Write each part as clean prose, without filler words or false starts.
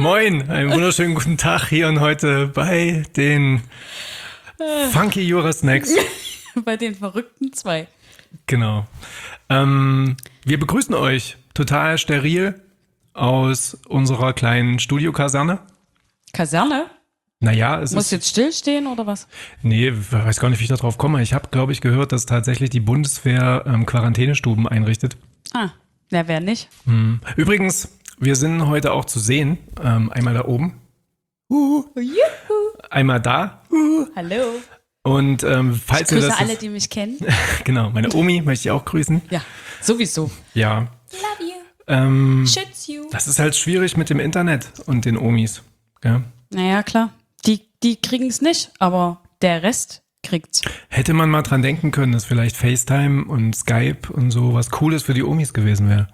Moin, einen wunderschönen guten Tag hier und heute bei den Funky Jura Snacks. Bei den verrückten 2. Genau. Wir begrüßen euch total steril aus unserer kleinen Studiokaserne. Kaserne? Naja, es Muss ist... jetzt stillstehen oder was? Nee, ich weiß gar nicht, wie ich da drauf komme. Ich habe, glaube ich, gehört, dass tatsächlich die Bundeswehr Quarantänestuben einrichtet. Ah, wer nicht? Übrigens, wir sind heute auch zu sehen. Einmal da oben. Juhu. Einmal da. Hallo. Und falls Ich ihr grüße das alle, jetzt, die mich kennen. genau, meine Omi möchte ich auch grüßen. Ja, sowieso. Ja. Love you. Schütz you. Das ist halt schwierig mit dem Internet und den Omis. Gell? Naja, klar. Die kriegen es nicht, aber der Rest kriegt's. Hätte man mal dran denken können, dass vielleicht FaceTime und Skype und so was Cooles für die Omis gewesen wäre.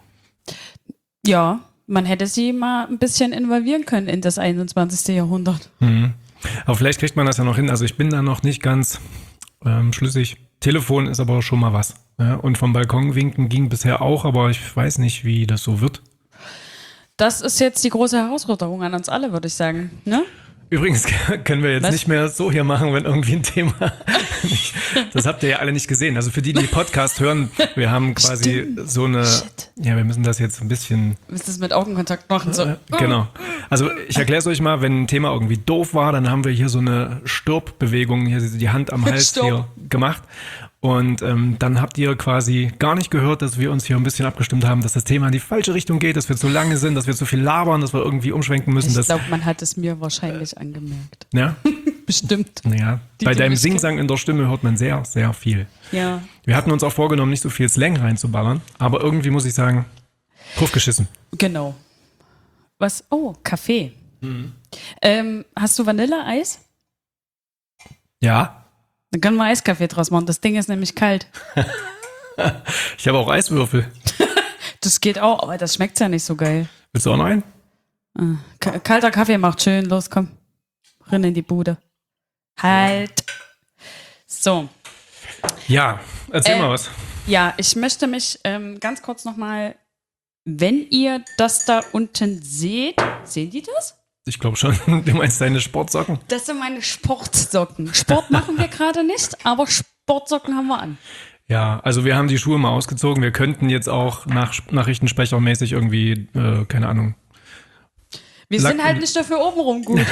Ja, man hätte sie mal ein bisschen involvieren können in das 21. Jahrhundert. Aber vielleicht kriegt man das ja noch hin. Also ich bin da noch nicht ganz schlüssig. Telefon ist aber schon mal was. Ja? Und vom Balkon winken ging bisher auch, aber ich weiß nicht, wie das so wird. Das ist jetzt die große Herausforderung an uns alle, würde ich sagen. Ne? Übrigens können wir jetzt Was? nicht mehr so hier machen, wenn irgendwie ein Thema nicht, das habt ihr ja alle nicht gesehen. Also für die Podcast hören, wir haben quasi so eine, ja, wir müssen das jetzt ein bisschen, Müsst es mit Augenkontakt machen. So. genau. Also ich erkläre es euch mal, wenn ein Thema irgendwie doof war, dann haben wir hier so eine Stirbbewegung, hier die Hand am Hals Stirb. hier gemacht. Und dann habt ihr quasi gar nicht gehört, dass wir uns hier ein bisschen abgestimmt haben, dass das Thema in die falsche Richtung geht, dass wir zu lange sind, dass wir zu viel labern, dass wir irgendwie umschwenken müssen. Ich glaube, man hat es mir wahrscheinlich angemerkt. Ja, Bestimmt. naja, Die, bei die deinem mich Singsang in der Stimme hört man sehr, sehr viel. Ja. Wir hatten uns auch vorgenommen, nicht so viel Slang reinzuballern, aber irgendwie muss ich sagen, draufgeschissen. Genau. Was? Oh, Kaffee. Hast du Vanilleeis? Ja, Dann können wir Eiskaffee draus machen. Das Ding ist nämlich kalt. ich habe auch Eiswürfel. Das geht auch, aber das schmeckt ja nicht so geil. Willst du auch noch einen? Kalter Kaffee macht schön. Los, komm. Rein in die Bude. Halt. So. Ja, erzähl mal was. Ja, ich möchte mich ganz kurz nochmal, wenn ihr das da unten seht, sehen die das? Ich glaube schon, du meinst deine Sportsocken. Das sind meine Sportsocken. Sport machen wir gerade nicht, aber Sportsocken haben wir an. Ja, also wir haben die Schuhe mal ausgezogen. Wir könnten jetzt auch nachrichtensprechermäßig irgendwie, keine Ahnung. Wir sind halt nicht dafür obenrum gut.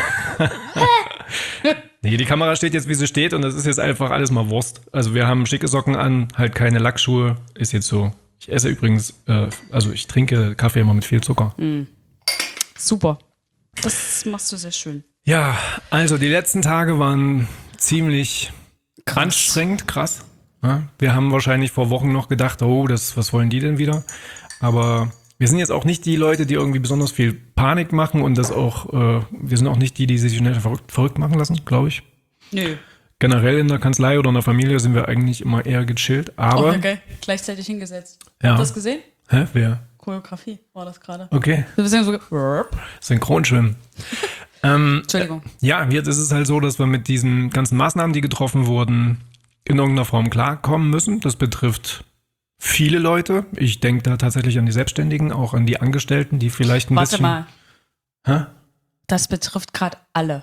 Nee, die Kamera steht jetzt, wie sie steht und das ist jetzt einfach alles mal Wurst. Also wir haben schicke Socken an, halt keine Lackschuhe, ist jetzt so. Ich esse übrigens, also ich trinke Kaffee immer mit viel Zucker. Super. Das machst du sehr schön. Ja, also die letzten Tage waren ziemlich Krass. anstrengend, krass. Ja, wir haben wahrscheinlich vor Wochen noch gedacht, oh, was wollen die denn wieder? Aber wir sind jetzt auch nicht die Leute, die irgendwie besonders viel Panik machen und das auch, wir sind auch nicht die sich schnell verrückt machen lassen, glaube ich. Nö. Generell in der Kanzlei oder in der Familie sind wir eigentlich immer eher gechillt, aber... Okay. Gleichzeitig hingesetzt. Ja. Hast du das gesehen? Hä, wer? Choreografie war das gerade. Okay, Du bist ja so Synchronschwimmen. Entschuldigung. Ja, jetzt ist es halt so, dass wir mit diesen ganzen Maßnahmen, die getroffen wurden, in irgendeiner Form klarkommen müssen. Das betrifft viele Leute. Ich denke da tatsächlich an die Selbstständigen, auch an die Angestellten, die vielleicht ein bisschen... Warte mal. Hä? Das betrifft gerade alle.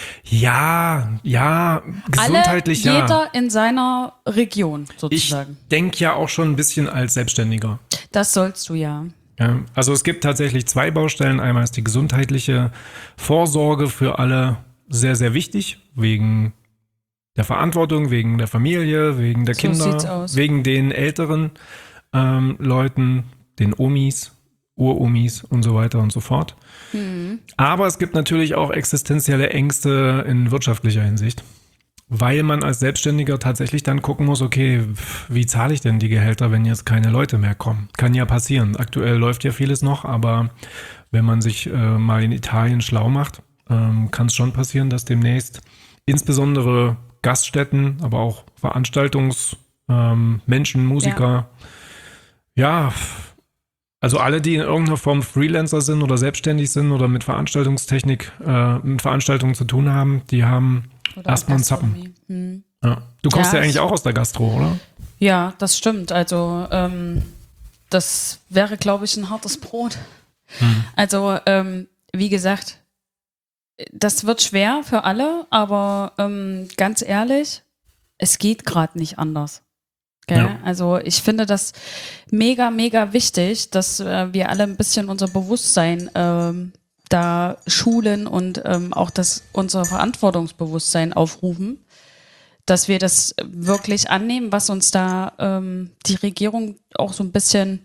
Ja, gesundheitlich alle, ja. jeder in seiner Region Ich sozusagen. denke ja auch schon ein bisschen als Selbstständiger. Das sollst du ja. Ja, also es gibt tatsächlich 2 Baustellen. Einmal ist die gesundheitliche Vorsorge für alle sehr, sehr wichtig, wegen der Verantwortung, wegen der Familie, wegen der So sieht's Kinder, aus. wegen den älteren Leuten, den Omis, Uromis und so weiter und so fort. Aber es gibt natürlich auch existenzielle Ängste in wirtschaftlicher Hinsicht, weil man als Selbstständiger tatsächlich dann gucken muss, okay, wie zahle ich denn die Gehälter, wenn jetzt keine Leute mehr kommen? Kann ja passieren. Aktuell läuft ja vieles noch, aber wenn man sich mal in Italien schlau macht, kann es schon passieren, dass demnächst insbesondere Gaststätten, aber auch Veranstaltungsmenschen, Musiker, ja, also alle, die in irgendeiner Form Freelancer sind oder selbstständig sind oder mit Veranstaltungstechnik, mit Veranstaltungen zu tun haben, die haben Oder erstmal einen Zappen. Gastronomie. Ja. Du kommst ja, Ja, eigentlich auch aus der Gastro, oder? Ja, das stimmt. Also das wäre, glaube ich, ein hartes Brot. Also wie gesagt, das wird schwer für alle, aber ganz ehrlich, es geht gerade nicht anders. Gell? Ja. Also ich finde das mega, mega wichtig, dass wir alle ein bisschen unser Bewusstsein da schulen und auch unser Verantwortungsbewusstsein aufrufen, dass wir das wirklich annehmen, was uns da die Regierung auch so ein bisschen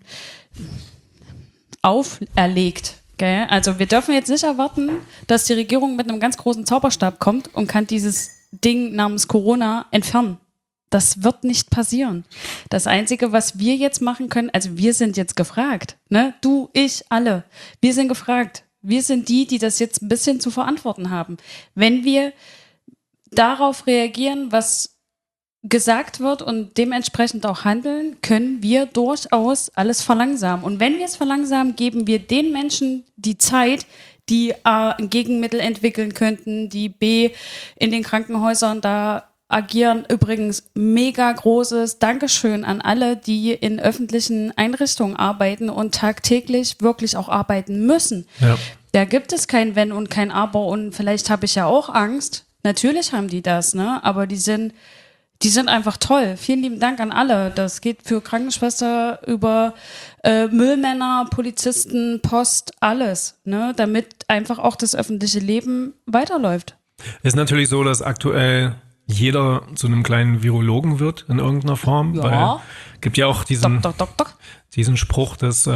auferlegt. Gell? Also wir dürfen jetzt nicht erwarten, dass die Regierung mit einem ganz großen Zauberstab kommt und kann dieses Ding namens Corona entfernen. Das wird nicht passieren. Das Einzige, was wir jetzt machen können, also wir sind jetzt gefragt, ne? Du, ich, alle. Wir sind gefragt. Wir sind die das jetzt ein bisschen zu verantworten haben. Wenn wir darauf reagieren, was gesagt wird und dementsprechend auch handeln, können wir durchaus alles verlangsamen. Und wenn wir es verlangsamen, geben wir den Menschen die Zeit, die A, ein Gegenmittel entwickeln könnten, die B, in den Krankenhäusern da agieren. Übrigens mega großes Dankeschön an alle, die in öffentlichen Einrichtungen arbeiten und tagtäglich wirklich auch arbeiten müssen. Ja. Da gibt es kein Wenn und kein Aber und vielleicht habe ich ja auch Angst. Natürlich haben die das, ne? Aber die sind einfach toll. Vielen lieben Dank an alle. Das geht für Krankenschwester über Müllmänner, Polizisten, Post, alles, ne? Damit einfach auch das öffentliche Leben weiterläuft. Ist natürlich so, dass aktuell jeder zu einem kleinen Virologen wird in irgendeiner Form. Ja. Weil gibt ja auch diesen Spruch, dass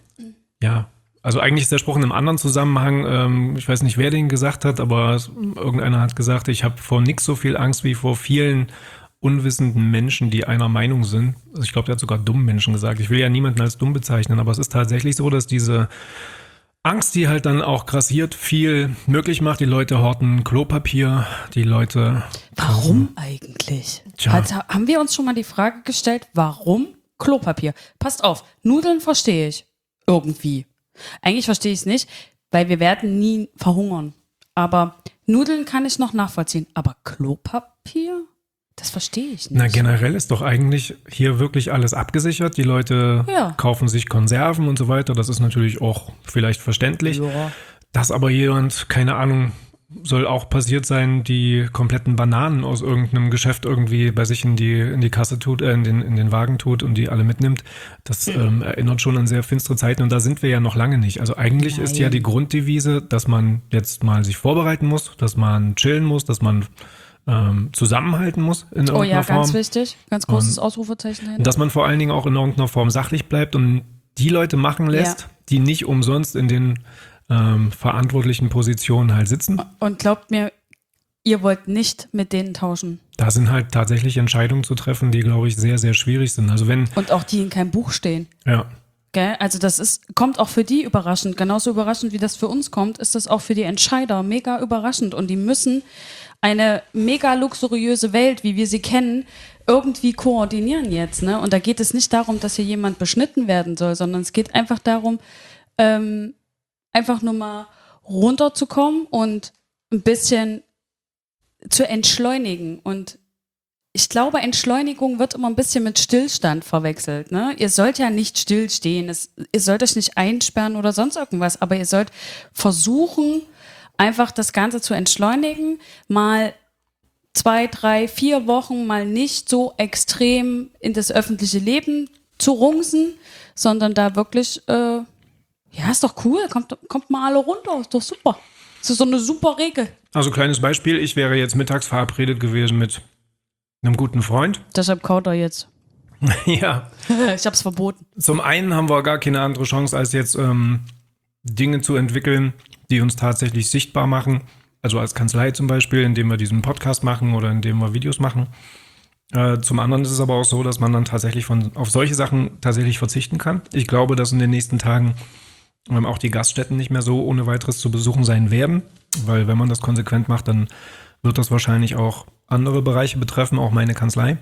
also eigentlich ist der Spruch in einem anderen Zusammenhang, ich weiß nicht, wer den gesagt hat, aber irgendeiner hat gesagt, ich habe vor nix so viel Angst wie vor vielen unwissenden Menschen, die einer Meinung sind. Also ich glaube, der hat sogar dummen Menschen gesagt. Ich will ja niemanden als dumm bezeichnen, aber es ist tatsächlich so, dass diese Angst, die halt dann auch grassiert, viel möglich macht. Die Leute horten Klopapier, die Leute... Warum eigentlich? Tja. Also haben wir uns schon mal die Frage gestellt, warum Klopapier? Passt auf, Nudeln verstehe ich irgendwie. Eigentlich verstehe ich es nicht, weil wir werden nie verhungern. Aber Nudeln kann ich noch nachvollziehen. Aber Klopapier? Das verstehe ich nicht. Na, generell ist doch eigentlich hier wirklich alles abgesichert. Die Leute kaufen sich Konserven und so weiter. Das ist natürlich auch vielleicht verständlich. Ja. Dass aber jemand, keine Ahnung, soll auch passiert sein, die kompletten Bananen aus irgendeinem Geschäft irgendwie bei sich in die Kasse tut, in den Wagen tut und die alle mitnimmt. Das erinnert schon an sehr finstere Zeiten und da sind wir ja noch lange nicht. Also eigentlich ist ja die Grunddevise, dass man jetzt mal sich vorbereiten muss, dass man chillen muss, dass man zusammenhalten muss in irgendeiner Form. Oh ja, ganz wichtig. Ganz großes Ausrufezeichen dahinter. Dass man vor allen Dingen auch in irgendeiner Form sachlich bleibt und die Leute machen lässt, die nicht umsonst in den verantwortlichen Positionen halt sitzen. Und glaubt mir, ihr wollt nicht mit denen tauschen. Da sind halt tatsächlich Entscheidungen zu treffen, die, glaube ich, sehr, sehr schwierig sind. Also und auch die in keinem Buch stehen. Ja. Gell? Also kommt auch für die überraschend. Genauso überraschend, wie das für uns kommt, ist das auch für die Entscheider mega überraschend. Und die müssen eine mega luxuriöse Welt, wie wir sie kennen, irgendwie koordinieren jetzt. Ne? Und da geht es nicht darum, dass hier jemand beschnitten werden soll, sondern es geht einfach darum, einfach nur mal runterzukommen und ein bisschen zu entschleunigen. Und ich glaube, Entschleunigung wird immer ein bisschen mit Stillstand verwechselt. Ne? Ihr sollt ja nicht stillstehen, ihr sollt euch nicht einsperren oder sonst irgendwas, aber ihr sollt versuchen, einfach das Ganze zu entschleunigen, mal 2, 3, 4 Wochen mal nicht so extrem in das öffentliche Leben zu rungsen, sondern da wirklich, ist doch cool, kommt mal alle runter, ist doch super. Das ist so eine super Regel. Also kleines Beispiel, ich wäre jetzt mittags verabredet gewesen mit einem guten Freund. Deshalb kaut er jetzt. Ja. Ich hab's verboten. Zum einen haben wir gar keine andere Chance, als jetzt Dinge zu entwickeln, die uns tatsächlich sichtbar machen. Also als Kanzlei zum Beispiel, indem wir diesen Podcast machen oder indem wir Videos machen. Zum anderen ist es aber auch so, dass man dann tatsächlich auf solche Sachen tatsächlich verzichten kann. Ich glaube, dass in den nächsten Tagen auch die Gaststätten nicht mehr so ohne weiteres zu besuchen sein werden. Weil wenn man das konsequent macht, dann wird das wahrscheinlich auch andere Bereiche betreffen, auch meine Kanzlei.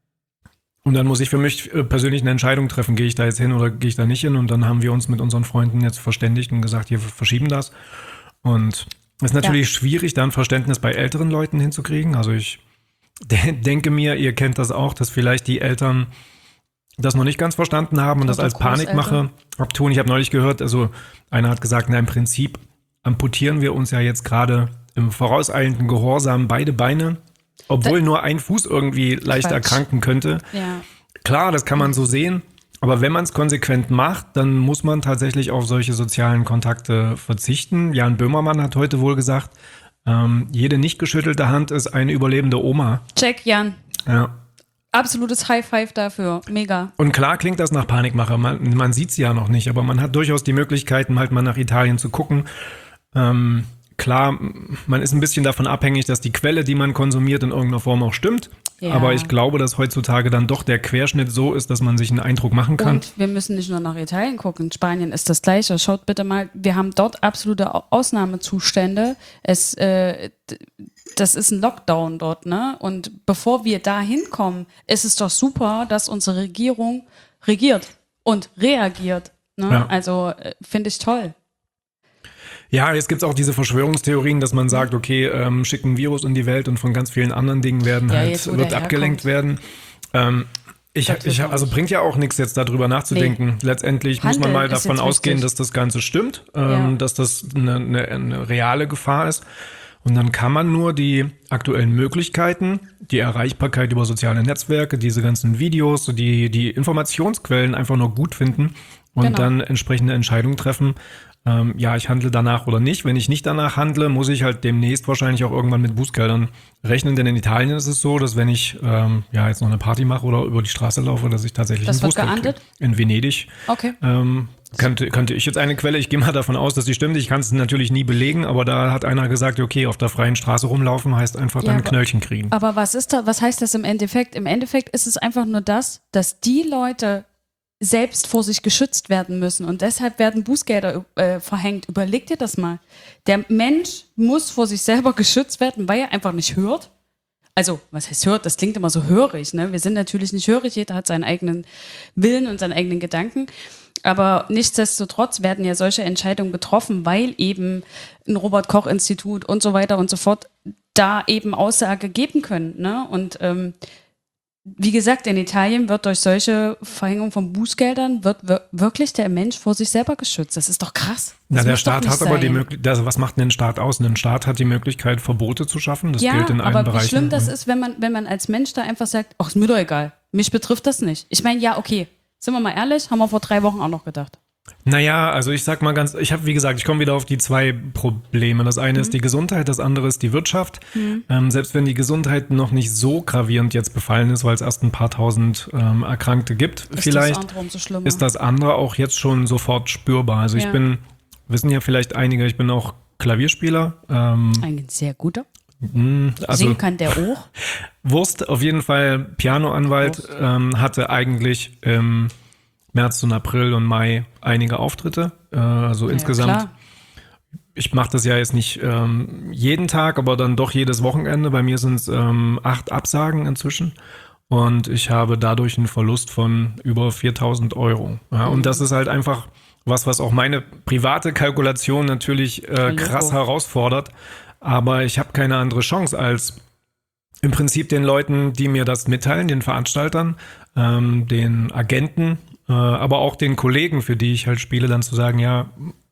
Und dann muss ich für mich persönlich eine Entscheidung treffen, gehe ich da jetzt hin oder gehe ich da nicht hin? Und dann haben wir uns mit unseren Freunden jetzt verständigt und gesagt, wir verschieben das. Und es ist natürlich schwierig, da ein Verständnis bei älteren Leuten hinzukriegen. Also ich denke mir, ihr kennt das auch, dass vielleicht die Eltern das noch nicht ganz verstanden haben und das als Panikmache abtun. Ich habe neulich gehört, also einer hat gesagt, im Prinzip amputieren wir uns ja jetzt gerade im vorauseilenden Gehorsam beide Beine, obwohl nur ein Fuß irgendwie leicht erkranken könnte. Ja. Klar, das kann man so sehen. Aber wenn man es konsequent macht, dann muss man tatsächlich auf solche sozialen Kontakte verzichten. Jan Böhmermann hat heute wohl gesagt, jede nicht geschüttelte Hand ist eine überlebende Oma. Check, Jan. Ja. Absolutes High Five dafür. Mega. Und klar klingt das nach Panikmache. Man sieht es ja noch nicht, aber man hat durchaus die Möglichkeiten, halt mal nach Italien zu gucken. Klar, man ist ein bisschen davon abhängig, dass die Quelle, die man konsumiert, in irgendeiner Form auch stimmt. Ja. Aber ich glaube, dass heutzutage dann doch der Querschnitt so ist, dass man sich einen Eindruck machen kann. Und wir müssen nicht nur nach Italien gucken. In Spanien ist das Gleiche. Schaut bitte mal, wir haben dort absolute Ausnahmezustände. Das ist ein Lockdown dort, ne? Und bevor wir da hinkommen, ist es doch super, dass unsere Regierung regiert und reagiert. Ne? Ja. Also finde ich toll. Ja, jetzt gibt's auch diese Verschwörungstheorien, dass man sagt, okay, schicken Virus in die Welt und von ganz vielen anderen Dingen wird abgelenkt werden. Also bringt ja auch nichts, jetzt darüber nachzudenken. Nee. Letztendlich muss man mal davon ausgehen, dass das Ganze stimmt, dass das eine reale Gefahr ist. Und dann kann man nur die aktuellen Möglichkeiten, die Erreichbarkeit über soziale Netzwerke, diese ganzen Videos, die Informationsquellen einfach nur gut finden und dann entsprechende Entscheidungen treffen. Ich handle danach oder nicht. Wenn ich nicht danach handle, muss ich halt demnächst wahrscheinlich auch irgendwann mit Bußgeldern rechnen. Denn in Italien ist es so, dass wenn ich jetzt noch eine Party mache oder über die Straße laufe, dass ich tatsächlich ein Bußgeld kriege. In Venedig. Okay. Könnte ich jetzt eine Quelle, ich gehe mal davon aus, dass die stimmt. Ich kann es natürlich nie belegen, aber da hat einer gesagt, okay, auf der freien Straße rumlaufen heißt einfach dann Knöllchen kriegen. Aber was heißt das im Endeffekt? Im Endeffekt ist es einfach nur das, dass die Leute selbst vor sich geschützt werden müssen und deshalb werden Bußgelder verhängt. Überleg dir das mal. Der Mensch muss vor sich selber geschützt werden, weil er einfach nicht hört. Also, was heißt hört? Das klingt immer so hörig, ne? Wir sind natürlich nicht hörig, jeder hat seinen eigenen Willen und seinen eigenen Gedanken. Aber nichtsdestotrotz werden ja solche Entscheidungen getroffen, weil eben ein Robert-Koch-Institut und so weiter und so fort da eben Aussage geben können, ne? Und wie gesagt, in Italien wird durch solche Verhängung von Bußgeldern wirklich der Mensch vor sich selber geschützt. Das ist doch krass. Ja, der Staat hat aber die Möglichkeit, was macht denn ein Staat aus? Ein Staat hat die Möglichkeit, Verbote zu schaffen. Das gilt in allen Bereichen. Aber wie schlimm das ist, wenn man als Mensch da einfach sagt, ach, ist mir doch egal. Mich betrifft das nicht. Ich meine, ja, okay. Sind wir mal ehrlich, haben wir vor 3 Wochen auch noch gedacht. Naja, also ich sag mal ich komme wieder auf die 2 Probleme. Das eine ist die Gesundheit, das andere ist die Wirtschaft. Selbst wenn die Gesundheit noch nicht so gravierend jetzt befallen ist, weil es erst ein paar tausend Erkrankte gibt, ist das andere auch jetzt schon sofort spürbar. Also wissen ja vielleicht einige, ich bin auch Klavierspieler. Ein sehr guter. Singen kann der auch. Wurst, auf jeden Fall Pianoanwalt, hatte eigentlich März und April und Mai einige Auftritte. Insgesamt, klar. Ich mache das ja jetzt nicht jeden Tag, aber dann doch jedes Wochenende. Bei mir sind es 8 Absagen inzwischen. Und ich habe dadurch einen Verlust von über 4.000 Euro. Ja, und das ist halt einfach was auch meine private Kalkulation natürlich krass herausfordert. Aber ich habe keine andere Chance als im Prinzip den Leuten, die mir das mitteilen, den Veranstaltern, den Agenten, aber auch den Kollegen, für die ich halt spiele, dann zu sagen, ja,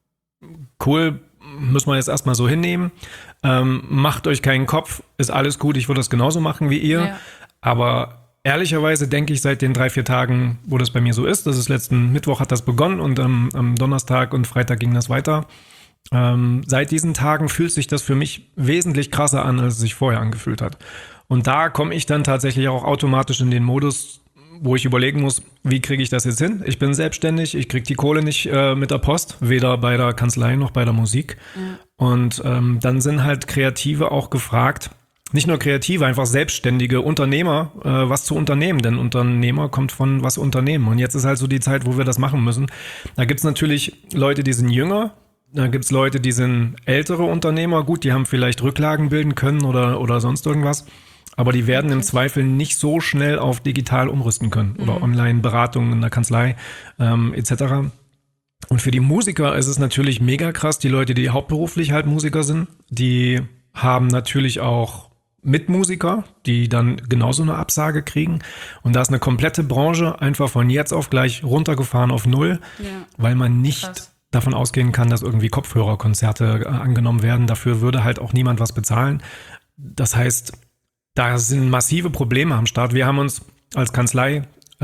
cool, müssen wir jetzt erstmal so hinnehmen. Macht euch keinen Kopf, ist alles gut, ich würde das genauso machen wie ihr. Ja. Aber ehrlicherweise denke ich seit den 3-4 Tagen, wo das bei mir so ist, letzten Mittwoch hat das begonnen und am Donnerstag und Freitag ging das weiter. Seit diesen Tagen fühlt sich das für mich wesentlich krasser an, als es sich vorher angefühlt hat. Und da komme ich dann tatsächlich auch automatisch in den Modus, wo ich überlegen muss, wie kriege ich das jetzt hin? Ich bin selbstständig, ich kriege die Kohle nicht mit der Post, weder bei der Kanzlei noch bei der Musik. Ja. Und dann sind halt Kreative auch gefragt, nicht nur Kreative, einfach selbstständige Unternehmer, was zu unternehmen. Denn Unternehmer kommt von was unternehmen. Und jetzt ist halt so die Zeit, wo wir das machen müssen. Da gibt's natürlich Leute, die sind jünger. Da gibt's Leute, die sind ältere Unternehmer. Gut, die haben vielleicht Rücklagen bilden können oder sonst irgendwas. Aber die werden im Zweifel nicht so schnell auf digital umrüsten können oder Online-Beratungen in der Kanzlei etc. Und für die Musiker ist es natürlich mega krass. Die Leute, die hauptberuflich halt Musiker sind, die haben natürlich auch Mitmusiker, die dann genauso eine Absage kriegen. Und da ist eine komplette Branche einfach von jetzt auf gleich runtergefahren auf 0, weil man nicht davon ausgehen kann, dass irgendwie Kopfhörerkonzerte angenommen werden. Dafür würde halt auch niemand was bezahlen. Das heißt, da sind massive Probleme am Start. Wir haben uns als Kanzlei,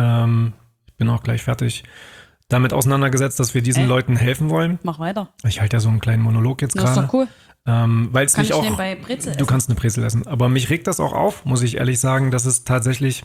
ich bin auch gleich fertig, damit auseinandergesetzt, dass wir diesen Leuten helfen wollen. Mach weiter. Ich halte ja so einen kleinen Monolog jetzt gerade. Das ist doch cool. Weil es Kann mich ich auch. nebenbei Brezel Du essen? kannst eine Brezel essen. Aber mich regt das auch auf, muss ich ehrlich sagen, dass es tatsächlich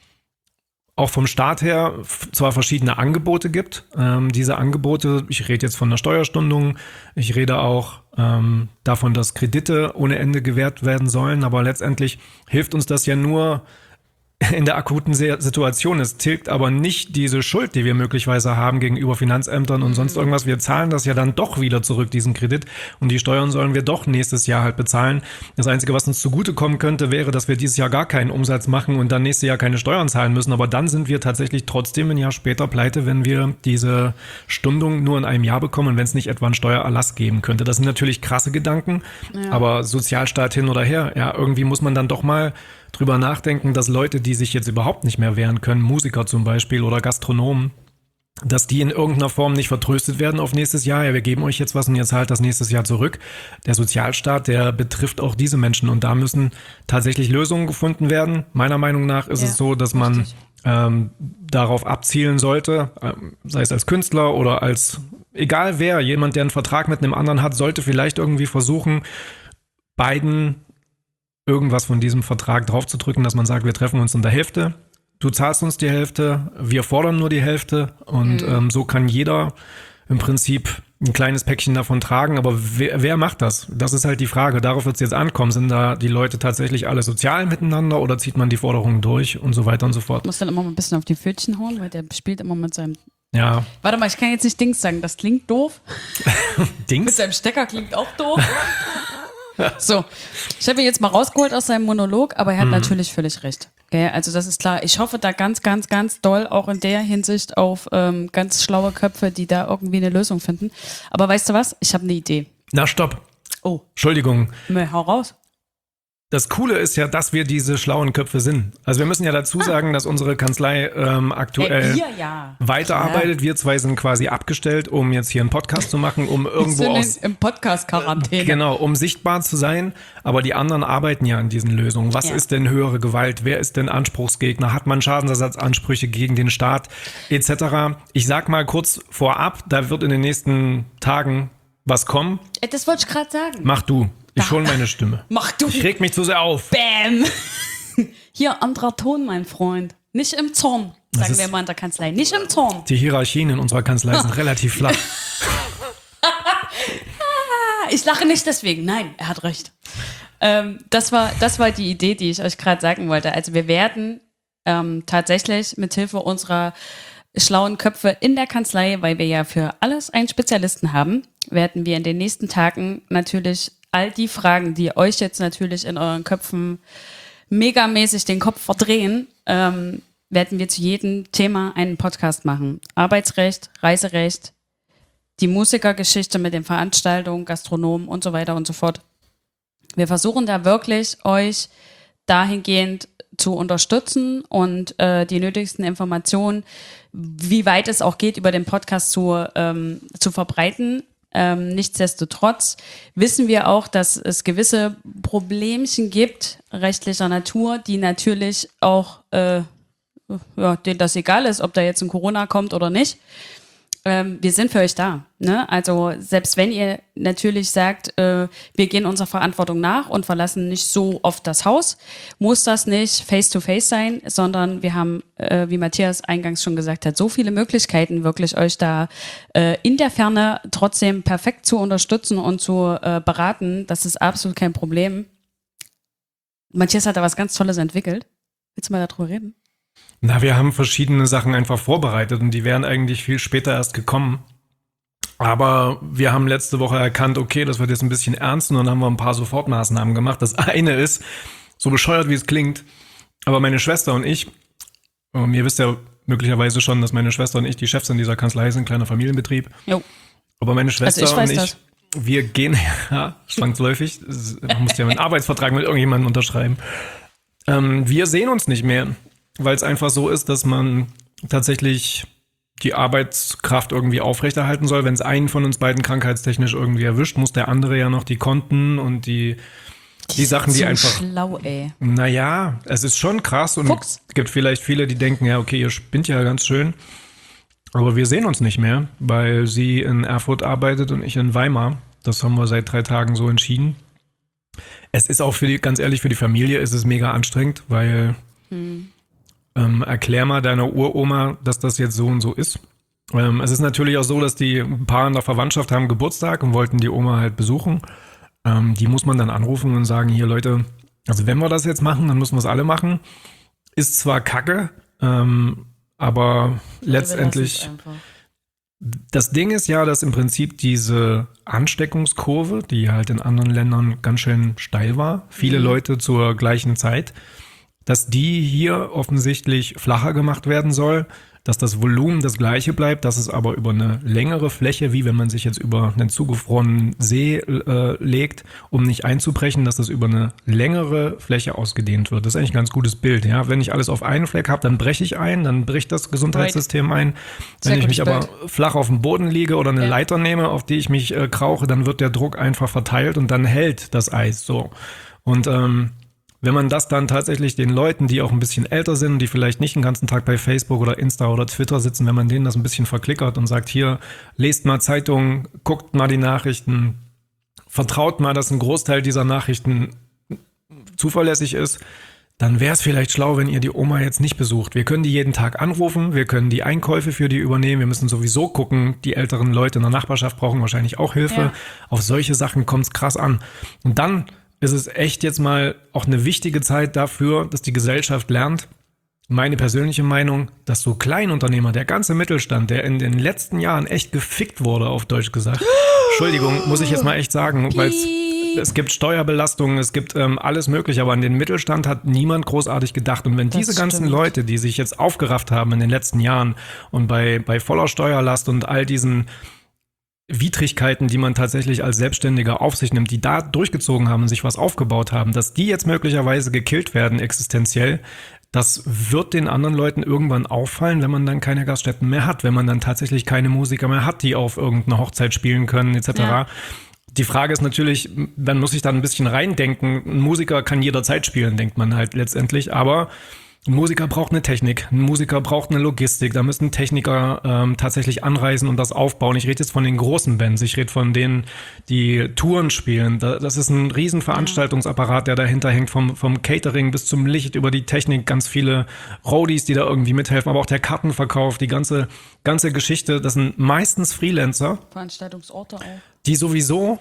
auch vom Staat her zwar verschiedene Angebote gibt. Diese Angebote, ich rede jetzt von der Steuerstundung, ich rede auch davon, dass Kredite ohne Ende gewährt werden sollen, aber letztendlich hilft uns das ja nur in der akuten Situation. Es tilgt aber nicht diese Schuld, die wir möglicherweise haben gegenüber Finanzämtern und sonst irgendwas. Wir zahlen das ja dann doch wieder zurück, diesen Kredit. Und die Steuern sollen wir doch nächstes Jahr halt bezahlen. Das Einzige, was uns zugutekommen könnte, wäre, dass wir dieses Jahr gar keinen Umsatz machen und dann nächstes Jahr keine Steuern zahlen müssen. Aber dann sind wir tatsächlich trotzdem ein Jahr später pleite, wenn wir diese Stundung nur in einem Jahr bekommen und wenn es nicht etwa einen Steuererlass geben könnte. Das sind natürlich krasse Gedanken, aber Sozialstaat hin oder her, ja, irgendwie muss man dann doch mal drüber nachdenken, dass Leute, die sich jetzt überhaupt nicht mehr wehren können, Musiker zum Beispiel oder Gastronomen, dass die in irgendeiner Form nicht vertröstet werden auf nächstes Jahr. Ja, wir geben euch jetzt was und ihr zahlt das nächstes Jahr zurück. Der Sozialstaat, der betrifft auch diese Menschen und da müssen tatsächlich Lösungen gefunden werden. Meiner Meinung nach ist es so, dass man darauf abzielen sollte, sei es als Künstler oder als, egal wer, jemand, der einen Vertrag mit einem anderen hat, sollte vielleicht irgendwie versuchen, beiden irgendwas von diesem Vertrag draufzudrücken, dass man sagt, wir treffen uns in der Hälfte, du zahlst uns die Hälfte, wir fordern nur die Hälfte und so kann jeder im Prinzip ein kleines Päckchen davon tragen, aber wer macht das? Das ist halt die Frage, darauf wird es jetzt ankommen. Sind da die Leute tatsächlich alle sozial miteinander oder zieht man die Forderungen durch und so weiter und so fort? Ich muss dann immer mal ein bisschen auf die Pfötchen hauen, weil der spielt immer mit seinem... Ja. Warte mal, ich kann jetzt nicht Dings sagen, das klingt doof. Mit Dings? seinem Stecker klingt auch doof. So, ich habe ihn jetzt mal rausgeholt aus seinem Monolog, aber er hat natürlich völlig recht. Okay, also das ist klar. Ich hoffe da ganz, ganz, ganz doll auch in der Hinsicht auf ganz schlaue Köpfe, die da irgendwie eine Lösung finden. Aber weißt du was? Ich habe eine Idee. Na, stopp. Oh, Entschuldigung. hau raus. Das Coole ist ja, dass wir diese schlauen Köpfe sind. Also wir müssen ja dazu sagen, dass unsere Kanzlei aktuell weiterarbeitet. Wir zwei sind quasi abgestellt, um jetzt hier einen Podcast zu machen, um irgendwo im Podcast-Quarantäne. Genau, um sichtbar zu sein. Aber die anderen arbeiten ja an diesen Lösungen. Was ist denn höhere Gewalt? Wer ist denn Anspruchsgegner? Hat man Schadensersatzansprüche gegen den Staat etc.? Ich sag mal kurz vorab, da wird in den nächsten Tagen was kommen. Das wollte ich gerade sagen. Mach du. Ich hol meine Stimme. Mach du. Ich reg mich zu sehr auf. Bäm. Hier, anderer Ton, mein Freund. Nicht im Zorn, sagen wir mal in der Kanzlei. Nicht im Zorn. Die Hierarchien in unserer Kanzlei sind relativ flach. Ich lache nicht deswegen. Nein, er hat recht. Das war die Idee, die ich euch gerade sagen wollte. Also wir werden tatsächlich mit Hilfe unserer schlauen Köpfe in der Kanzlei, weil wir ja für alles einen Spezialisten haben, werden wir in den nächsten Tagen natürlich all die Fragen, die euch jetzt natürlich in euren Köpfen megamäßig den Kopf verdrehen, werden wir zu jedem Thema einen Podcast machen. Arbeitsrecht, Reiserecht, die Musikergeschichte mit den Veranstaltungen, Gastronomen und so weiter und so fort. Wir versuchen da wirklich, euch dahingehend zu unterstützen und die nötigsten Informationen, wie weit es auch geht, über den Podcast zu verbreiten. Nichtsdestotrotz wissen wir auch, dass es gewisse Problemchen gibt, rechtlicher Natur, die natürlich auch, denen das egal ist, ob da jetzt ein Corona kommt oder nicht. Wir sind für euch da. Ne? Also selbst wenn ihr natürlich sagt, wir gehen unserer Verantwortung nach und verlassen nicht so oft das Haus, muss das nicht face-to-face sein, sondern wir haben, wie Matthias eingangs schon gesagt hat, so viele Möglichkeiten, wirklich euch da in der Ferne trotzdem perfekt zu unterstützen und zu beraten. Das ist absolut kein Problem. Matthias hat da was ganz Tolles entwickelt. Willst du mal darüber reden? Na, wir haben verschiedene Sachen einfach vorbereitet und die wären eigentlich viel später erst gekommen. Aber wir haben letzte Woche erkannt, okay, das wird jetzt ein bisschen ernst und dann haben wir ein paar Sofortmaßnahmen gemacht. Das eine ist, so bescheuert wie es klingt, aber meine Schwester und ich, ihr wisst ja möglicherweise schon, dass meine Schwester und ich die Chefs in dieser Kanzlei sind, kleiner Familienbetrieb. Jo. Aber meine Schwester also und ich, wir gehen, ja, zwangsläufig, man muss ja einen Arbeitsvertrag mit irgendjemandem unterschreiben. Wir sehen uns nicht mehr. Weil es einfach so ist, dass man tatsächlich die Arbeitskraft irgendwie aufrechterhalten soll. Wenn es einen von uns beiden krankheitstechnisch irgendwie erwischt, muss der andere ja noch die Konten und die Sachen, die so einfach... schlau, ey. Naja, es ist schon krass und Fuchs. es gibt vielleicht viele, die denken, ja, okay, ihr spinnt ja ganz schön. Aber wir sehen uns nicht mehr, weil sie in Erfurt arbeitet und ich in Weimar. Das haben wir seit 3 Tagen so entschieden. Es ist auch ganz ehrlich, für die Familie ist es mega anstrengend, weil erklär mal deiner Uroma, dass das jetzt so und so ist. Es ist natürlich auch so, dass die ein paar in der Verwandtschaft haben Geburtstag und wollten die Oma halt besuchen. Die muss man dann anrufen und sagen, hier Leute, also wenn wir das jetzt machen, dann müssen wir es alle machen. Ist zwar kacke, aber letztendlich... Das Ding ist ja, dass im Prinzip diese Ansteckungskurve, die halt in anderen Ländern ganz schön steil war, viele Leute zur gleichen Zeit, dass die hier offensichtlich flacher gemacht werden soll, dass das Volumen das gleiche bleibt, dass es aber über eine längere Fläche, wie wenn man sich jetzt über einen zugefrorenen See legt, um nicht einzubrechen, dass das über eine längere Fläche ausgedehnt wird. Das ist eigentlich ein ganz gutes Bild. Ja? Wenn ich alles auf einen Fleck habe, dann breche ich ein, dann bricht das Gesundheitssystem ein. Wenn ich mich aber flach auf dem Boden liege oder eine Leiter nehme, auf die ich mich krauche, dann wird der Druck einfach verteilt und dann hält das Eis so. Und wenn man das dann tatsächlich den Leuten, die auch ein bisschen älter sind, die vielleicht nicht den ganzen Tag bei Facebook oder Insta oder Twitter sitzen, wenn man denen das ein bisschen verklickert und sagt, hier, lest mal Zeitungen, guckt mal die Nachrichten, vertraut mal, dass ein Großteil dieser Nachrichten zuverlässig ist, dann wäre es vielleicht schlau, wenn ihr die Oma jetzt nicht besucht. Wir können die jeden Tag anrufen, wir können die Einkäufe für die übernehmen, wir müssen sowieso gucken, die älteren Leute in der Nachbarschaft brauchen wahrscheinlich auch Hilfe. Ja. Auf solche Sachen kommt es krass an. Und dann ist es echt jetzt mal auch eine wichtige Zeit dafür, dass die Gesellschaft lernt, meine persönliche Meinung, dass so Kleinunternehmer, der ganze Mittelstand, der in den letzten Jahren echt gefickt wurde, auf Deutsch gesagt. Entschuldigung, muss ich jetzt mal echt sagen, weil es gibt Steuerbelastungen, es gibt alles Mögliche, aber an den Mittelstand hat niemand großartig gedacht. Und wenn diese ganzen Leute, die sich jetzt aufgerafft haben in den letzten Jahren und bei voller Steuerlast und all diesen Widrigkeiten, die man tatsächlich als Selbstständiger auf sich nimmt, die da durchgezogen haben und sich was aufgebaut haben, dass die jetzt möglicherweise gekillt werden existenziell, das wird den anderen Leuten irgendwann auffallen, wenn man dann keine Gaststätten mehr hat, wenn man dann tatsächlich keine Musiker mehr hat, die auf irgendeiner Hochzeit spielen können etc. Ja. Die Frage ist natürlich, man muss sich da ein bisschen reindenken, ein Musiker kann jederzeit spielen, denkt man halt letztendlich, aber ein Musiker braucht eine Technik, ein Musiker braucht eine Logistik, da müssen Techniker tatsächlich anreisen und das aufbauen. Ich rede jetzt von den großen Bands, ich rede von denen, die Touren spielen. Das ist ein riesen Veranstaltungsapparat, der dahinter hängt, vom Catering bis zum Licht, über die Technik, ganz viele Roadies, die da irgendwie mithelfen, aber auch der Kartenverkauf, die ganze Geschichte, das sind meistens Freelancer. Veranstaltungsorte auch. Die sowieso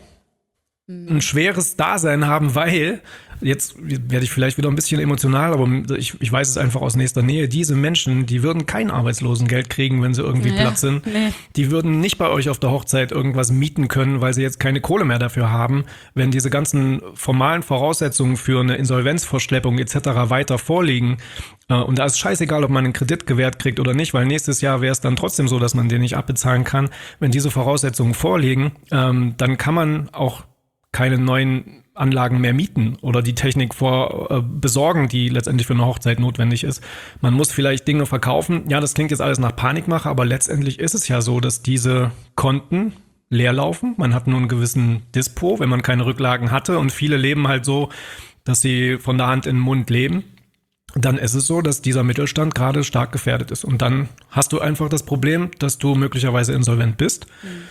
ein schweres Dasein haben, weil, jetzt werde ich vielleicht wieder ein bisschen emotional, aber ich weiß es einfach aus nächster Nähe, diese Menschen, die würden kein Arbeitslosengeld kriegen, wenn sie irgendwie platt sind. Nee. Die würden nicht bei euch auf der Hochzeit irgendwas mieten können, weil sie jetzt keine Kohle mehr dafür haben, wenn diese ganzen formalen Voraussetzungen für eine Insolvenzverschleppung etc. weiter vorliegen. Und da ist scheißegal, ob man einen Kredit gewährt kriegt oder nicht, weil nächstes Jahr wäre es dann trotzdem so, dass man den nicht abbezahlen kann. Wenn diese Voraussetzungen vorliegen, dann kann man auch keine neuen Anlagen mehr mieten oder die Technik besorgen, die letztendlich für eine Hochzeit notwendig ist. Man muss vielleicht Dinge verkaufen. Ja, das klingt jetzt alles nach Panikmache, aber letztendlich ist es ja so, dass diese Konten leer laufen. Man hat nur einen gewissen Dispo, wenn man keine Rücklagen hatte, und viele leben halt so, dass sie von der Hand in den Mund leben. Dann ist es so, dass dieser Mittelstand gerade stark gefährdet ist. Und dann hast du einfach das Problem, dass du möglicherweise insolvent bist.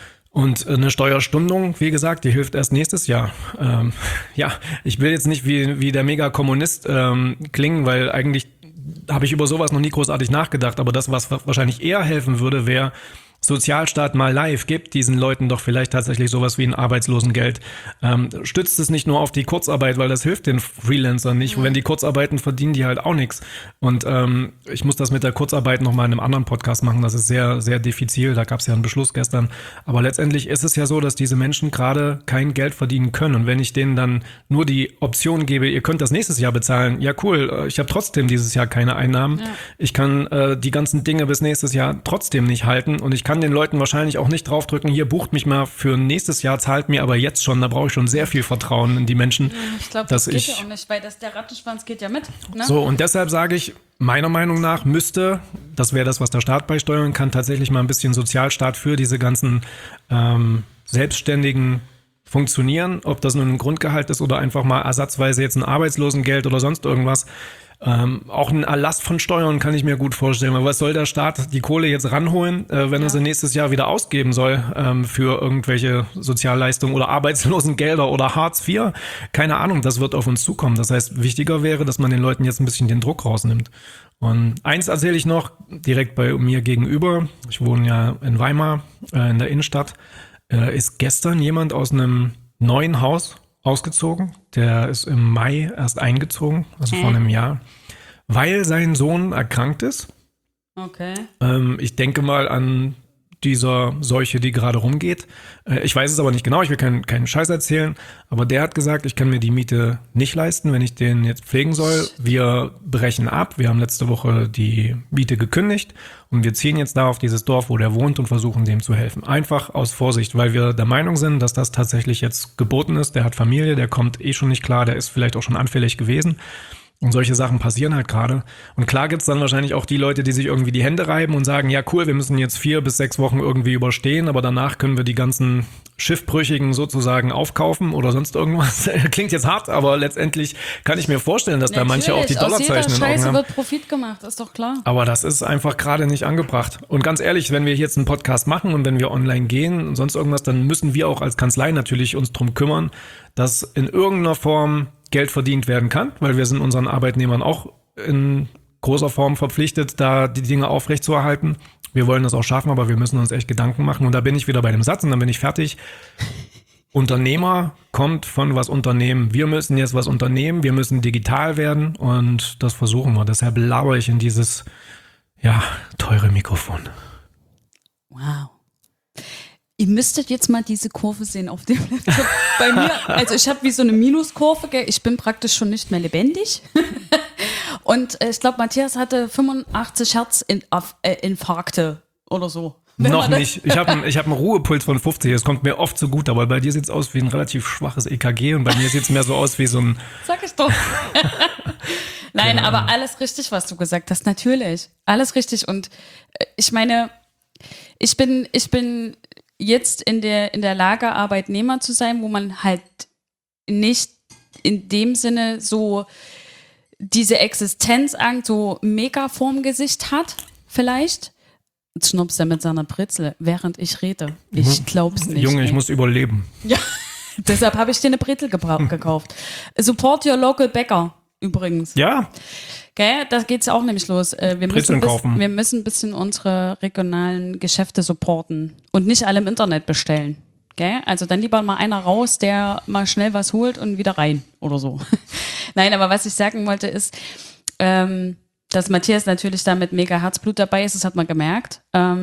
Und eine Steuerstundung, wie gesagt, die hilft erst nächstes Jahr. Ich will jetzt nicht wie der Mega-Kommunist klingen, weil eigentlich habe ich über sowas noch nie großartig nachgedacht. Aber das, was wahrscheinlich eher helfen würde, wäre Sozialstaat mal live, gibt diesen Leuten doch vielleicht tatsächlich sowas wie ein Arbeitslosengeld. Stützt es nicht nur auf die Kurzarbeit, weil das hilft den Freelancern nicht. Und wenn die Kurzarbeiten verdienen, die halt auch nichts. Und ich muss das mit der Kurzarbeit nochmal in einem anderen Podcast machen. Das ist sehr, sehr diffizil. Da gab es ja einen Beschluss gestern. Aber letztendlich ist es ja so, dass diese Menschen gerade kein Geld verdienen können. Und wenn ich denen dann nur die Option gebe, ihr könnt das nächstes Jahr bezahlen, ja cool, ich habe trotzdem dieses Jahr keine Einnahmen. Ja. Ich kann die ganzen Dinge bis nächstes Jahr trotzdem nicht halten. Und ich kann den Leuten wahrscheinlich auch nicht draufdrücken, hier bucht mich mal für nächstes Jahr, zahlt mir aber jetzt schon, da brauche ich schon sehr viel Vertrauen in die Menschen. Ja, ich glaube, das geht ja auch nicht, weil der Rattenschwanz geht ja mit. Ne? So, und deshalb sage ich, meiner Meinung nach müsste das wäre das, was der Staat beisteuern kann, tatsächlich mal ein bisschen Sozialstaat für diese ganzen Selbstständigen funktionieren, ob das nun ein Grundgehalt ist oder einfach mal ersatzweise jetzt ein Arbeitslosengeld oder sonst irgendwas. Auch ein Erlass von Steuern kann ich mir gut vorstellen, weil was soll der Staat die Kohle jetzt ranholen, wenn er sie nächstes Jahr wieder ausgeben soll für irgendwelche Sozialleistungen oder Arbeitslosengelder oder Hartz IV? Keine Ahnung, das wird auf uns zukommen. Das heißt, wichtiger wäre, dass man den Leuten jetzt ein bisschen den Druck rausnimmt. Und eins erzähle ich noch, direkt bei mir gegenüber, ich wohne ja in Weimar, in der Innenstadt, ist gestern jemand aus einem neuen Haus ausgezogen. Der ist im Mai erst eingezogen, also vor einem Jahr, weil sein Sohn erkrankt ist. Okay. Ich denke mal an dieser Seuche, die gerade rumgeht. Ich weiß es aber nicht genau, ich will keinen Scheiß erzählen, aber der hat gesagt, ich kann mir die Miete nicht leisten, wenn ich den jetzt pflegen soll. Wir brechen ab, wir haben letzte Woche die Miete gekündigt und wir ziehen jetzt da auf dieses Dorf, wo der wohnt und versuchen dem zu helfen. Einfach aus Vorsicht, weil wir der Meinung sind, dass das tatsächlich jetzt geboten ist. Der hat Familie, der kommt eh schon nicht klar, der ist vielleicht auch schon anfällig gewesen. Und solche Sachen passieren halt gerade. Und klar gibt's dann wahrscheinlich auch die Leute, die sich irgendwie die Hände reiben und sagen, ja cool, wir müssen jetzt 4 bis 6 Wochen irgendwie überstehen, aber danach können wir die ganzen Schiffbrüchigen sozusagen aufkaufen oder sonst irgendwas. Klingt jetzt hart, aber letztendlich kann ich mir vorstellen, dass da manche auch die Dollarzeichen in den Augen Scheiße haben. wird Profit gemacht, ist doch klar. Aber das ist einfach gerade nicht angebracht. Und ganz ehrlich, wenn wir jetzt einen Podcast machen und wenn wir online gehen und sonst irgendwas, dann müssen wir auch als Kanzlei natürlich uns drum kümmern, dass in irgendeiner Form Geld verdient werden kann, weil wir sind unseren Arbeitnehmern auch in großer Form verpflichtet, da die Dinge aufrechtzuerhalten. Wir wollen das auch schaffen, aber wir müssen uns echt Gedanken machen. Und da bin ich wieder bei dem Satz und dann bin ich fertig. Unternehmer kommt von was unternehmen. Wir müssen jetzt was unternehmen, wir müssen digital werden und das versuchen wir. Deshalb labere ich in dieses, teure Mikrofon. Wow. Ihr müsstet jetzt mal diese Kurve sehen auf dem Laptop. Bei mir, also ich habe wie so eine Minuskurve, gell? Ich bin praktisch schon nicht mehr lebendig. Und ich glaube, Matthias hatte 85 Herzinfarkte oder so. Noch nicht. Ich hab einen Ruhepuls von 50. Das kommt mir oft so gut, aber bei dir sieht's aus wie ein relativ schwaches EKG und bei mir sieht's mehr so aus wie so ein... Sag ich doch. Nein, aber alles richtig, was du gesagt hast. Natürlich. Alles richtig. Und ich meine, ich bin jetzt in der Lage, Arbeitnehmer zu sein, wo man halt nicht in dem Sinne so diese Existenzangst so mega vorm Gesicht hat, vielleicht. Jetzt schnupst er mit seiner Brezel, während ich rede. Ich glaub's nicht. Junge, ich muss überleben. Ja, deshalb habe ich dir eine Brezel gekauft. Support your local Bäcker, übrigens. Ja. Gell, da geht's auch nämlich los. Wir müssen ein bisschen unsere regionalen Geschäfte supporten und nicht alle im Internet bestellen. Gell? Also dann lieber mal einer raus, der mal schnell was holt und wieder rein oder so. Nein, aber was ich sagen wollte ist, dass Matthias natürlich da mit mega Herzblut dabei ist, das hat man gemerkt.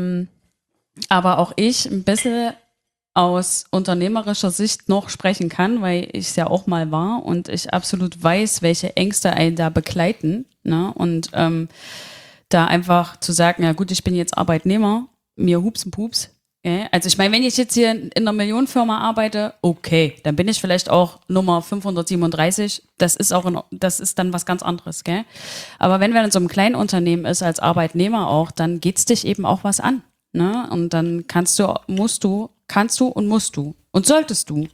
Aber auch ich ein bisschen aus unternehmerischer Sicht noch sprechen kann, weil ich es ja auch mal war und ich absolut weiß, welche Ängste einen da begleiten. Ne? Und da einfach zu sagen, ja gut, ich bin jetzt Arbeitnehmer, mir Hups und Pups. Also ich meine, wenn ich jetzt hier in einer Millionenfirma arbeite, okay, dann bin ich vielleicht auch Nummer 537, das ist dann was ganz anderes, gell? Aber wenn man in so einem kleinen Unternehmen ist, als Arbeitnehmer auch, dann geht's dich eben auch was an, ne? Und dann kannst du und musst du und solltest du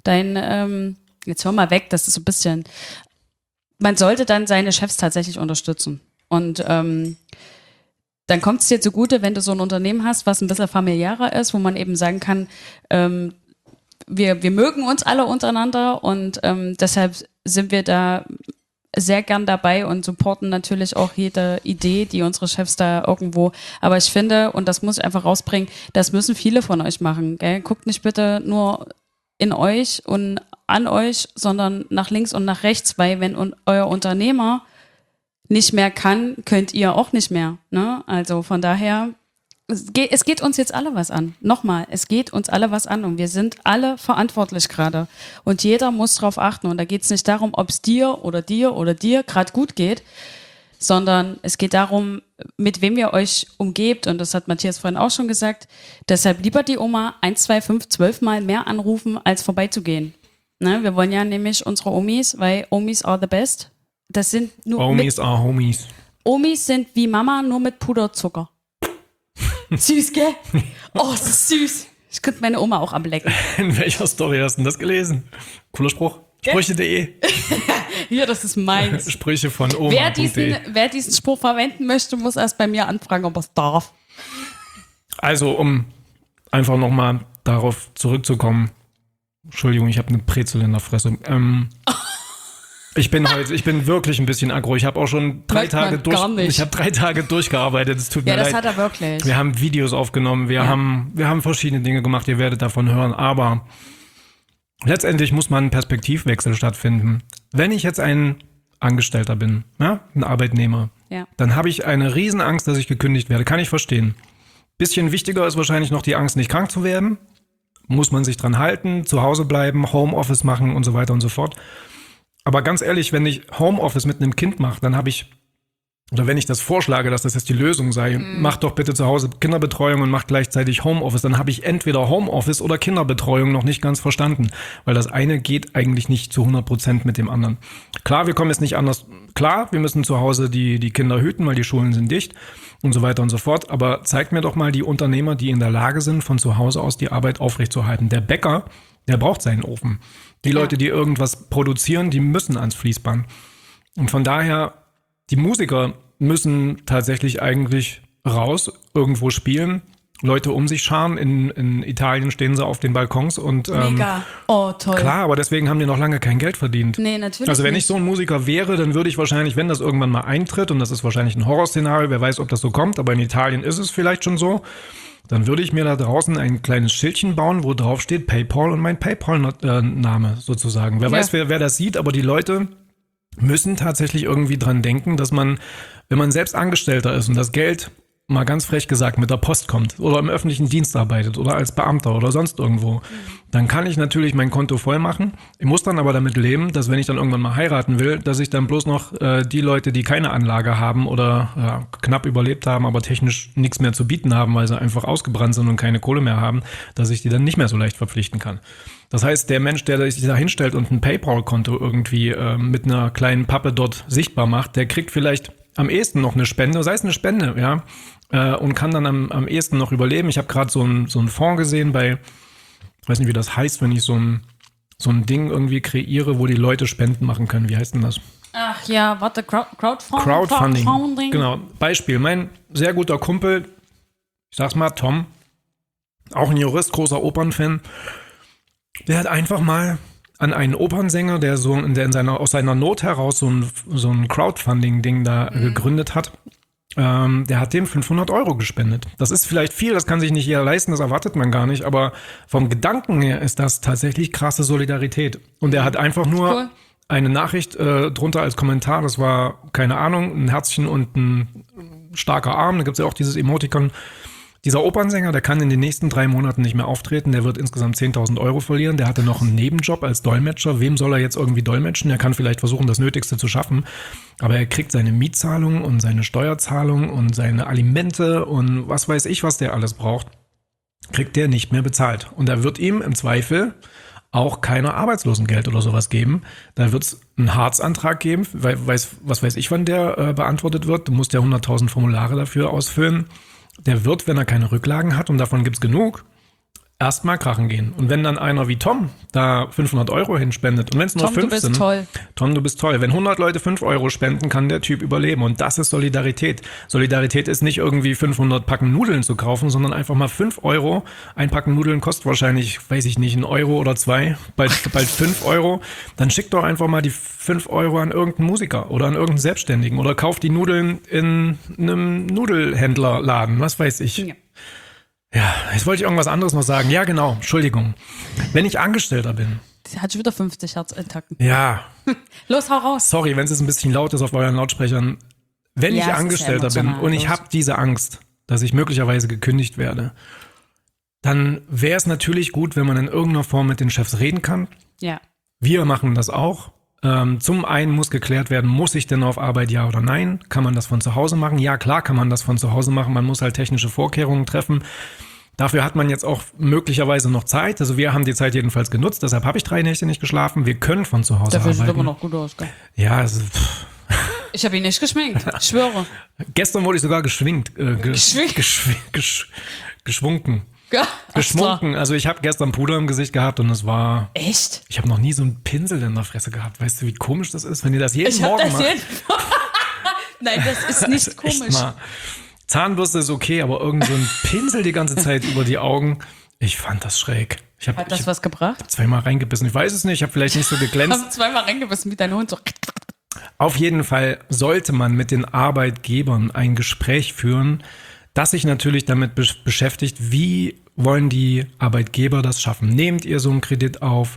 jetzt hör mal weg, das ist so ein bisschen, man sollte dann seine Chefs tatsächlich unterstützen und dann kommt es dir zugute, wenn du so ein Unternehmen hast, was ein bisschen familiärer ist, wo man eben sagen kann, wir mögen uns alle untereinander und deshalb sind wir da sehr gern dabei und supporten natürlich auch jede Idee, die unsere Chefs da irgendwo, aber ich finde, und das muss ich einfach rausbringen, das müssen viele von euch machen. Gell? Guckt nicht bitte nur in euch und an euch, sondern nach links und nach rechts, weil wenn euer Unternehmer nicht mehr kann, könnt ihr auch nicht mehr. Ne? Also von daher, es geht uns jetzt alle was an. Nochmal, es geht uns alle was an und wir sind alle verantwortlich gerade. Und jeder muss drauf achten. Und da geht es nicht darum, ob es dir oder dir gerade gut geht, sondern es geht darum, mit wem ihr euch umgebt. Und das hat Matthias vorhin auch schon gesagt. Deshalb lieber die Oma 1, 2, 5, 12 Mal mehr anrufen, als vorbeizugehen. Ne? Wir wollen ja nämlich unsere Omis, weil Omis are the best. Das sind nur Homies are Homies. Omis sind wie Mama, nur mit Puderzucker. Süß, gell? Oh, das ist süß. Ich könnte meine Oma auch ablecken. In welcher Story hast du denn das gelesen? Cooler Spruch. Sprüche.de. Hier, das ist meins. Sprüche von Oma. Wer diesen Spruch verwenden möchte, muss erst bei mir anfragen, ob er es darf. Also, um einfach nochmal darauf zurückzukommen. Entschuldigung, ich habe eine Brezel in der Fresse. Ich bin wirklich ein bisschen aggro. Ich habe auch schon 3 Tage durchgearbeitet. Es tut mir leid. Ja, das hat er wirklich. Wir haben Videos aufgenommen. Wir haben verschiedene Dinge gemacht. Ihr werdet davon hören. Aber letztendlich muss man einen Perspektivwechsel stattfinden. Wenn ich jetzt ein Angestellter bin, ja, ein Arbeitnehmer, dann habe ich eine Riesenangst, dass ich gekündigt werde. Kann ich verstehen. Bisschen wichtiger ist wahrscheinlich noch die Angst, nicht krank zu werden. Muss man sich dran halten, zu Hause bleiben, Homeoffice machen und so weiter und so fort. Aber ganz ehrlich, wenn ich Homeoffice mit einem Kind mache, dann habe ich, oder wenn ich das vorschlage, dass das jetzt die Lösung sei, mach doch bitte zu Hause Kinderbetreuung und mach gleichzeitig Homeoffice, dann habe ich entweder Homeoffice oder Kinderbetreuung noch nicht ganz verstanden, weil das eine geht eigentlich nicht zu 100% mit dem anderen. Klar, wir kommen jetzt nicht anders, klar, wir müssen zu Hause die Kinder hüten, weil die Schulen sind dicht und so weiter und so fort, aber zeigt mir doch mal die Unternehmer, die in der Lage sind, von zu Hause aus die Arbeit aufrechtzuerhalten. Der Bäcker, der braucht seinen Ofen. Die Leute, die irgendwas produzieren, die müssen ans Fließband. Und von daher, die Musiker müssen tatsächlich eigentlich raus, irgendwo spielen, Leute um sich scharen. In Italien stehen sie auf den Balkons und mega. Oh, toll. Klar, aber deswegen haben die noch lange kein Geld verdient. Nee, natürlich. Also wenn ich so ein Musiker wäre, dann würde ich wahrscheinlich, wenn das irgendwann mal eintritt, und das ist wahrscheinlich ein Horrorszenario, wer weiß, ob das so kommt, aber in Italien ist es vielleicht schon so, dann würde ich mir da draußen ein kleines Schildchen bauen, wo drauf steht PayPal und mein PayPal-Name sozusagen. Wer weiß, wer das sieht, aber die Leute müssen tatsächlich irgendwie dran denken, dass man, wenn man selbst Angestellter ist und das Geld, mal ganz frech gesagt, mit der Post kommt oder im öffentlichen Dienst arbeitet oder als Beamter oder sonst irgendwo, dann kann ich natürlich mein Konto voll machen. Ich muss dann aber damit leben, dass wenn ich dann irgendwann mal heiraten will, dass ich dann bloß noch die Leute, die keine Anlage haben oder knapp überlebt haben, aber technisch nichts mehr zu bieten haben, weil sie einfach ausgebrannt sind und keine Kohle mehr haben, dass ich die dann nicht mehr so leicht verpflichten kann. Das heißt, der Mensch, der sich da hinstellt und ein PayPal-Konto irgendwie mit einer kleinen Pappe dort sichtbar macht, der kriegt vielleicht am ehesten noch eine Spende, sei es eine Spende, ja, und kann dann am ehesten noch überleben. Ich habe gerade so einen Fonds gesehen bei, ich weiß nicht, wie das heißt, wenn ich so ein Ding irgendwie kreiere, wo die Leute Spenden machen können. Wie heißt denn das? Ach ja, warte, Crowdfunding. Genau, Beispiel. Mein sehr guter Kumpel, ich sag's mal, Tom, auch ein Jurist, großer Opernfan, der hat einfach mal an einen Opernsänger, der aus seiner Not heraus so ein Crowdfunding-Ding da gegründet hat. Der hat dem 500 € gespendet. Das ist vielleicht viel, das kann sich nicht jeder leisten, das erwartet man gar nicht, aber vom Gedanken her ist das tatsächlich krasse Solidarität. Und er hat einfach nur eine Nachricht drunter als Kommentar, das war, keine Ahnung, ein Herzchen und ein starker Arm, da gibt's ja auch dieses Emoticon. Dieser Opernsänger, der kann in den nächsten 3 Monaten nicht mehr auftreten, der wird insgesamt 10.000 € verlieren, der hatte noch einen Nebenjob als Dolmetscher, wem soll er jetzt irgendwie dolmetschen? Er kann vielleicht versuchen, das Nötigste zu schaffen, aber er kriegt seine Mietzahlung und seine Steuerzahlung und seine Alimente und was weiß ich, was der alles braucht, kriegt der nicht mehr bezahlt. Und da wird ihm im Zweifel auch keiner Arbeitslosengeld oder sowas geben. Da wird es einen Hartz-Antrag geben, was weiß ich, wann der beantwortet wird. Du musst ja 100.000 Formulare dafür ausfüllen. Der wird, wenn er keine Rücklagen hat, und davon gibt's genug, erstmal krachen gehen. Und wenn dann einer wie Tom da 500 € hinspendet, und wenn es nur 5 sind. Tom, du bist toll. Wenn 100 Leute 5 € spenden, kann der Typ überleben. Und das ist Solidarität. Solidarität ist nicht irgendwie 500 Packen Nudeln zu kaufen, sondern einfach mal 5 €. Ein Packen Nudeln kostet wahrscheinlich, weiß ich nicht, 1 € oder 2, bald 5 €. Dann schickt doch einfach mal die 5 € an irgendeinen Musiker oder an irgendeinen Selbstständigen oder kauft die Nudeln in einem Nudelhändlerladen, was weiß ich. Ja, jetzt wollte ich irgendwas anderes noch sagen. Ja, genau, Entschuldigung. Wenn ich Angestellter bin. Sie hat schon wieder 50 Hertz intakten. Ja. Los, hau raus. Sorry, wenn es jetzt ein bisschen laut ist auf euren Lautsprechern. Wenn ich Angestellter bin und ich habe diese Angst, dass ich möglicherweise gekündigt werde, dann wäre es natürlich gut, wenn man in irgendeiner Form mit den Chefs reden kann. Ja. Wir machen das auch. Zum einen muss geklärt werden, muss ich denn auf Arbeit, ja oder nein? Kann man das von zu Hause machen? Ja, klar kann man das von zu Hause machen. Man muss halt technische Vorkehrungen treffen. Dafür hat man jetzt auch möglicherweise noch Zeit. Also wir haben die Zeit jedenfalls genutzt. Deshalb habe ich 3 Nächte nicht geschlafen. Wir können von zu Hause arbeiten. Dafür sieht immer noch gut aus, gell? Ja, also, Ich habe ihn nicht geschminkt, ich schwöre. Gestern wurde ich sogar geschwingt. Geschwunken. Ja, Geschmunken. Also ich habe gestern Puder im Gesicht gehabt und es war... Echt? Ich habe noch nie so einen Pinsel in der Fresse gehabt. Weißt du, wie komisch das ist, wenn ihr das jeden Morgen macht? Nein, das ist nicht komisch. Zahnbürste ist okay, aber irgend so ein Pinsel die ganze Zeit über die Augen. Ich fand das schräg. Hat das was gebracht? Zweimal reingebissen. Ich weiß es nicht, ich habe vielleicht nicht so geglänzt. Ich habe zweimal reingebissen mit deinem Hund. So. Auf jeden Fall sollte man mit den Arbeitgebern ein Gespräch führen, das sich natürlich damit beschäftigt, wie wollen die Arbeitgeber das schaffen? Nehmt ihr so einen Kredit auf?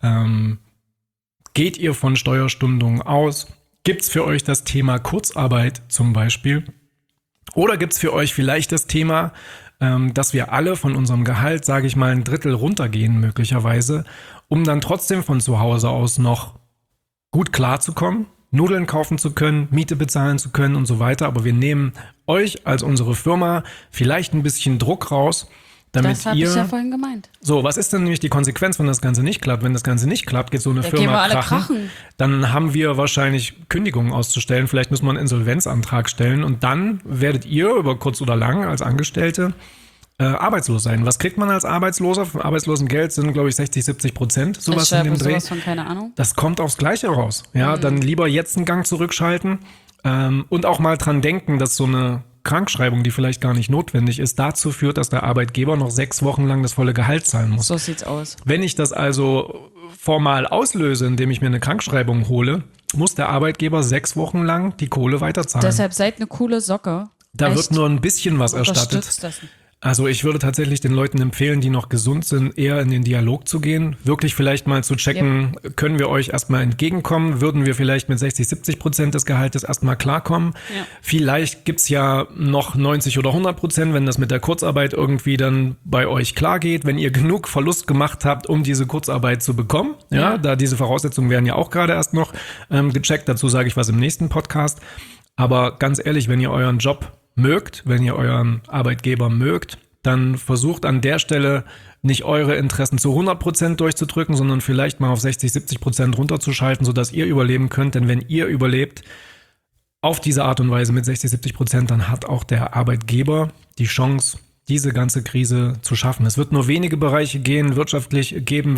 Geht ihr von Steuerstundungen aus? Gibt's für euch das Thema Kurzarbeit zum Beispiel? Oder gibt's für euch vielleicht das Thema, dass wir alle von unserem Gehalt, sage ich mal, ein Drittel runtergehen möglicherweise, um dann trotzdem von zu Hause aus noch gut klarzukommen, Nudeln kaufen zu können, Miete bezahlen zu können und so weiter. Aber wir nehmen euch als unsere Firma vielleicht ein bisschen Druck raus, damit das habe ich ja vorhin gemeint. So, was ist denn nämlich die Konsequenz, wenn das Ganze nicht klappt? Wenn das Ganze nicht klappt, geht so eine Firma gehen wir alle krachen. Dann haben wir wahrscheinlich Kündigungen auszustellen. Vielleicht muss man einen Insolvenzantrag stellen und dann werdet ihr über kurz oder lang als Angestellte arbeitslos sein. Was kriegt man als Arbeitsloser? Von Arbeitslosengeld sind, glaube ich, 60-70%. Sowas in dem Dreh. Sowas von, keine Ahnung. Das kommt aufs Gleiche raus. Ja, dann lieber jetzt einen Gang zurückschalten und auch mal dran denken, dass so eine Krankschreibung, die vielleicht gar nicht notwendig ist, dazu führt, dass der Arbeitgeber noch 6 Wochen lang das volle Gehalt zahlen muss. So sieht's aus. Wenn ich das also formal auslöse, indem ich mir eine Krankschreibung hole, muss der Arbeitgeber 6 Wochen lang die Kohle weiterzahlen. Deshalb seid eine coole Socke. Da Echt? wird nur ein bisschen was erstattet. Das. Also ich würde tatsächlich den Leuten empfehlen, die noch gesund sind, eher in den Dialog zu gehen. Wirklich vielleicht mal zu checken, können wir euch erstmal entgegenkommen? Würden wir vielleicht mit 60-70% des Gehaltes erstmal klarkommen? Ja. Vielleicht gibt's ja noch 90 oder 100%, wenn das mit der Kurzarbeit irgendwie dann bei euch klar geht. Wenn ihr genug Verlust gemacht habt, um diese Kurzarbeit zu bekommen. Ja, da diese Voraussetzungen werden ja auch gerade erst noch gecheckt. Dazu sage ich was im nächsten Podcast. Aber ganz ehrlich, wenn ihr euren Job mögt, wenn ihr euren Arbeitgeber mögt, dann versucht an der Stelle nicht eure Interessen zu 100% durchzudrücken, sondern vielleicht mal auf 60-70% runterzuschalten, sodass ihr überleben könnt. Denn wenn ihr überlebt auf diese Art und Weise mit 60-70%, dann hat auch der Arbeitgeber die Chance, diese ganze Krise zu schaffen. Es wird nur wenige Bereiche geben, wirtschaftlich,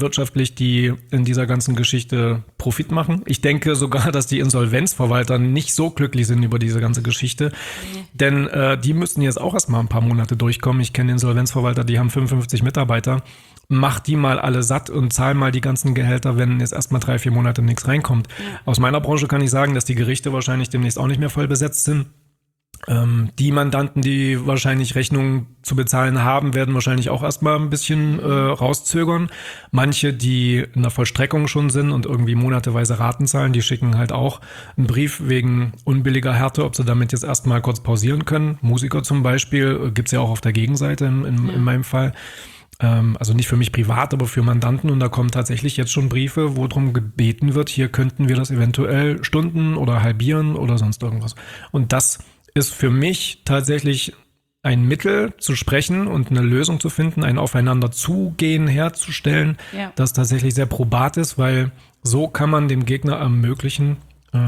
die in dieser ganzen Geschichte Profit machen. Ich denke sogar, dass die Insolvenzverwalter nicht so glücklich sind über diese ganze Geschichte. Denn die müssten jetzt auch erstmal ein paar Monate durchkommen. Ich kenne Insolvenzverwalter, die haben 55 Mitarbeiter. Mach die mal alle satt und zahl mal die ganzen Gehälter, wenn jetzt erstmal 3-4 Monate nichts reinkommt. Aus meiner Branche kann ich sagen, dass die Gerichte wahrscheinlich demnächst auch nicht mehr voll besetzt sind. Die Mandanten, die wahrscheinlich Rechnungen zu bezahlen haben, werden wahrscheinlich auch erstmal ein bisschen rauszögern. Manche, die in der Vollstreckung schon sind und irgendwie monateweise Raten zahlen, die schicken halt auch einen Brief wegen unbilliger Härte, ob sie damit jetzt erstmal kurz pausieren können. Musiker zum Beispiel, gibt's ja auch auf der Gegenseite in meinem Fall. Also nicht für mich privat, aber für Mandanten. Und da kommen tatsächlich jetzt schon Briefe, wo drum gebeten wird, hier könnten wir das eventuell stunden oder halbieren oder sonst irgendwas. Und das ist für mich tatsächlich ein Mittel zu sprechen und eine Lösung zu finden, ein Aufeinanderzugehen herzustellen, das tatsächlich sehr probat ist, weil so kann man dem Gegner ermöglichen,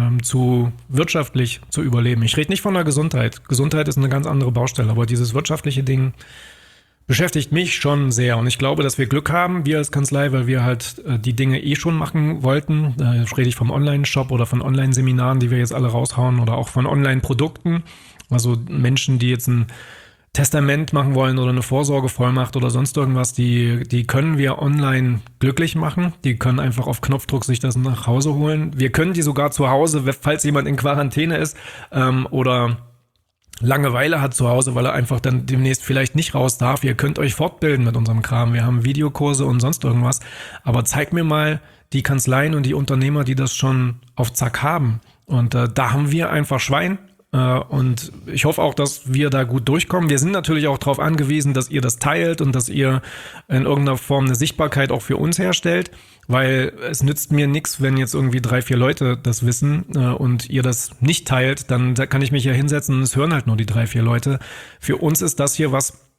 wirtschaftlich zu überleben. Ich rede nicht von der Gesundheit. Gesundheit ist eine ganz andere Baustelle, aber dieses wirtschaftliche Ding beschäftigt mich schon sehr. Und ich glaube, dass wir Glück haben, wir als Kanzlei, weil wir halt die Dinge schon machen wollten. Da rede ich vom Online-Shop oder von Online-Seminaren, die wir jetzt alle raushauen oder auch von Online-Produkten. Also Menschen, die jetzt ein Testament machen wollen oder eine Vorsorgevollmacht oder sonst irgendwas, die können wir online glücklich machen. Die können einfach auf Knopfdruck sich das nach Hause holen. Wir können die sogar zu Hause, falls jemand in Quarantäne ist oder Langeweile hat zu Hause, weil er einfach dann demnächst vielleicht nicht raus darf. Ihr könnt euch fortbilden mit unserem Kram. Wir haben Videokurse und sonst irgendwas. Aber zeig mir mal die Kanzleien und die Unternehmer, die das schon auf Zack haben. Und da haben wir einfach Schwein. Und ich hoffe auch, dass wir da gut durchkommen. Wir sind natürlich auch darauf angewiesen, dass ihr das teilt und dass ihr in irgendeiner Form eine Sichtbarkeit auch für uns herstellt, weil es nützt mir nichts, wenn jetzt irgendwie 3-4 Leute das wissen und ihr das nicht teilt, dann kann ich mich ja hinsetzen und es hören halt nur die 3-4 Leute. Für uns ist das hier was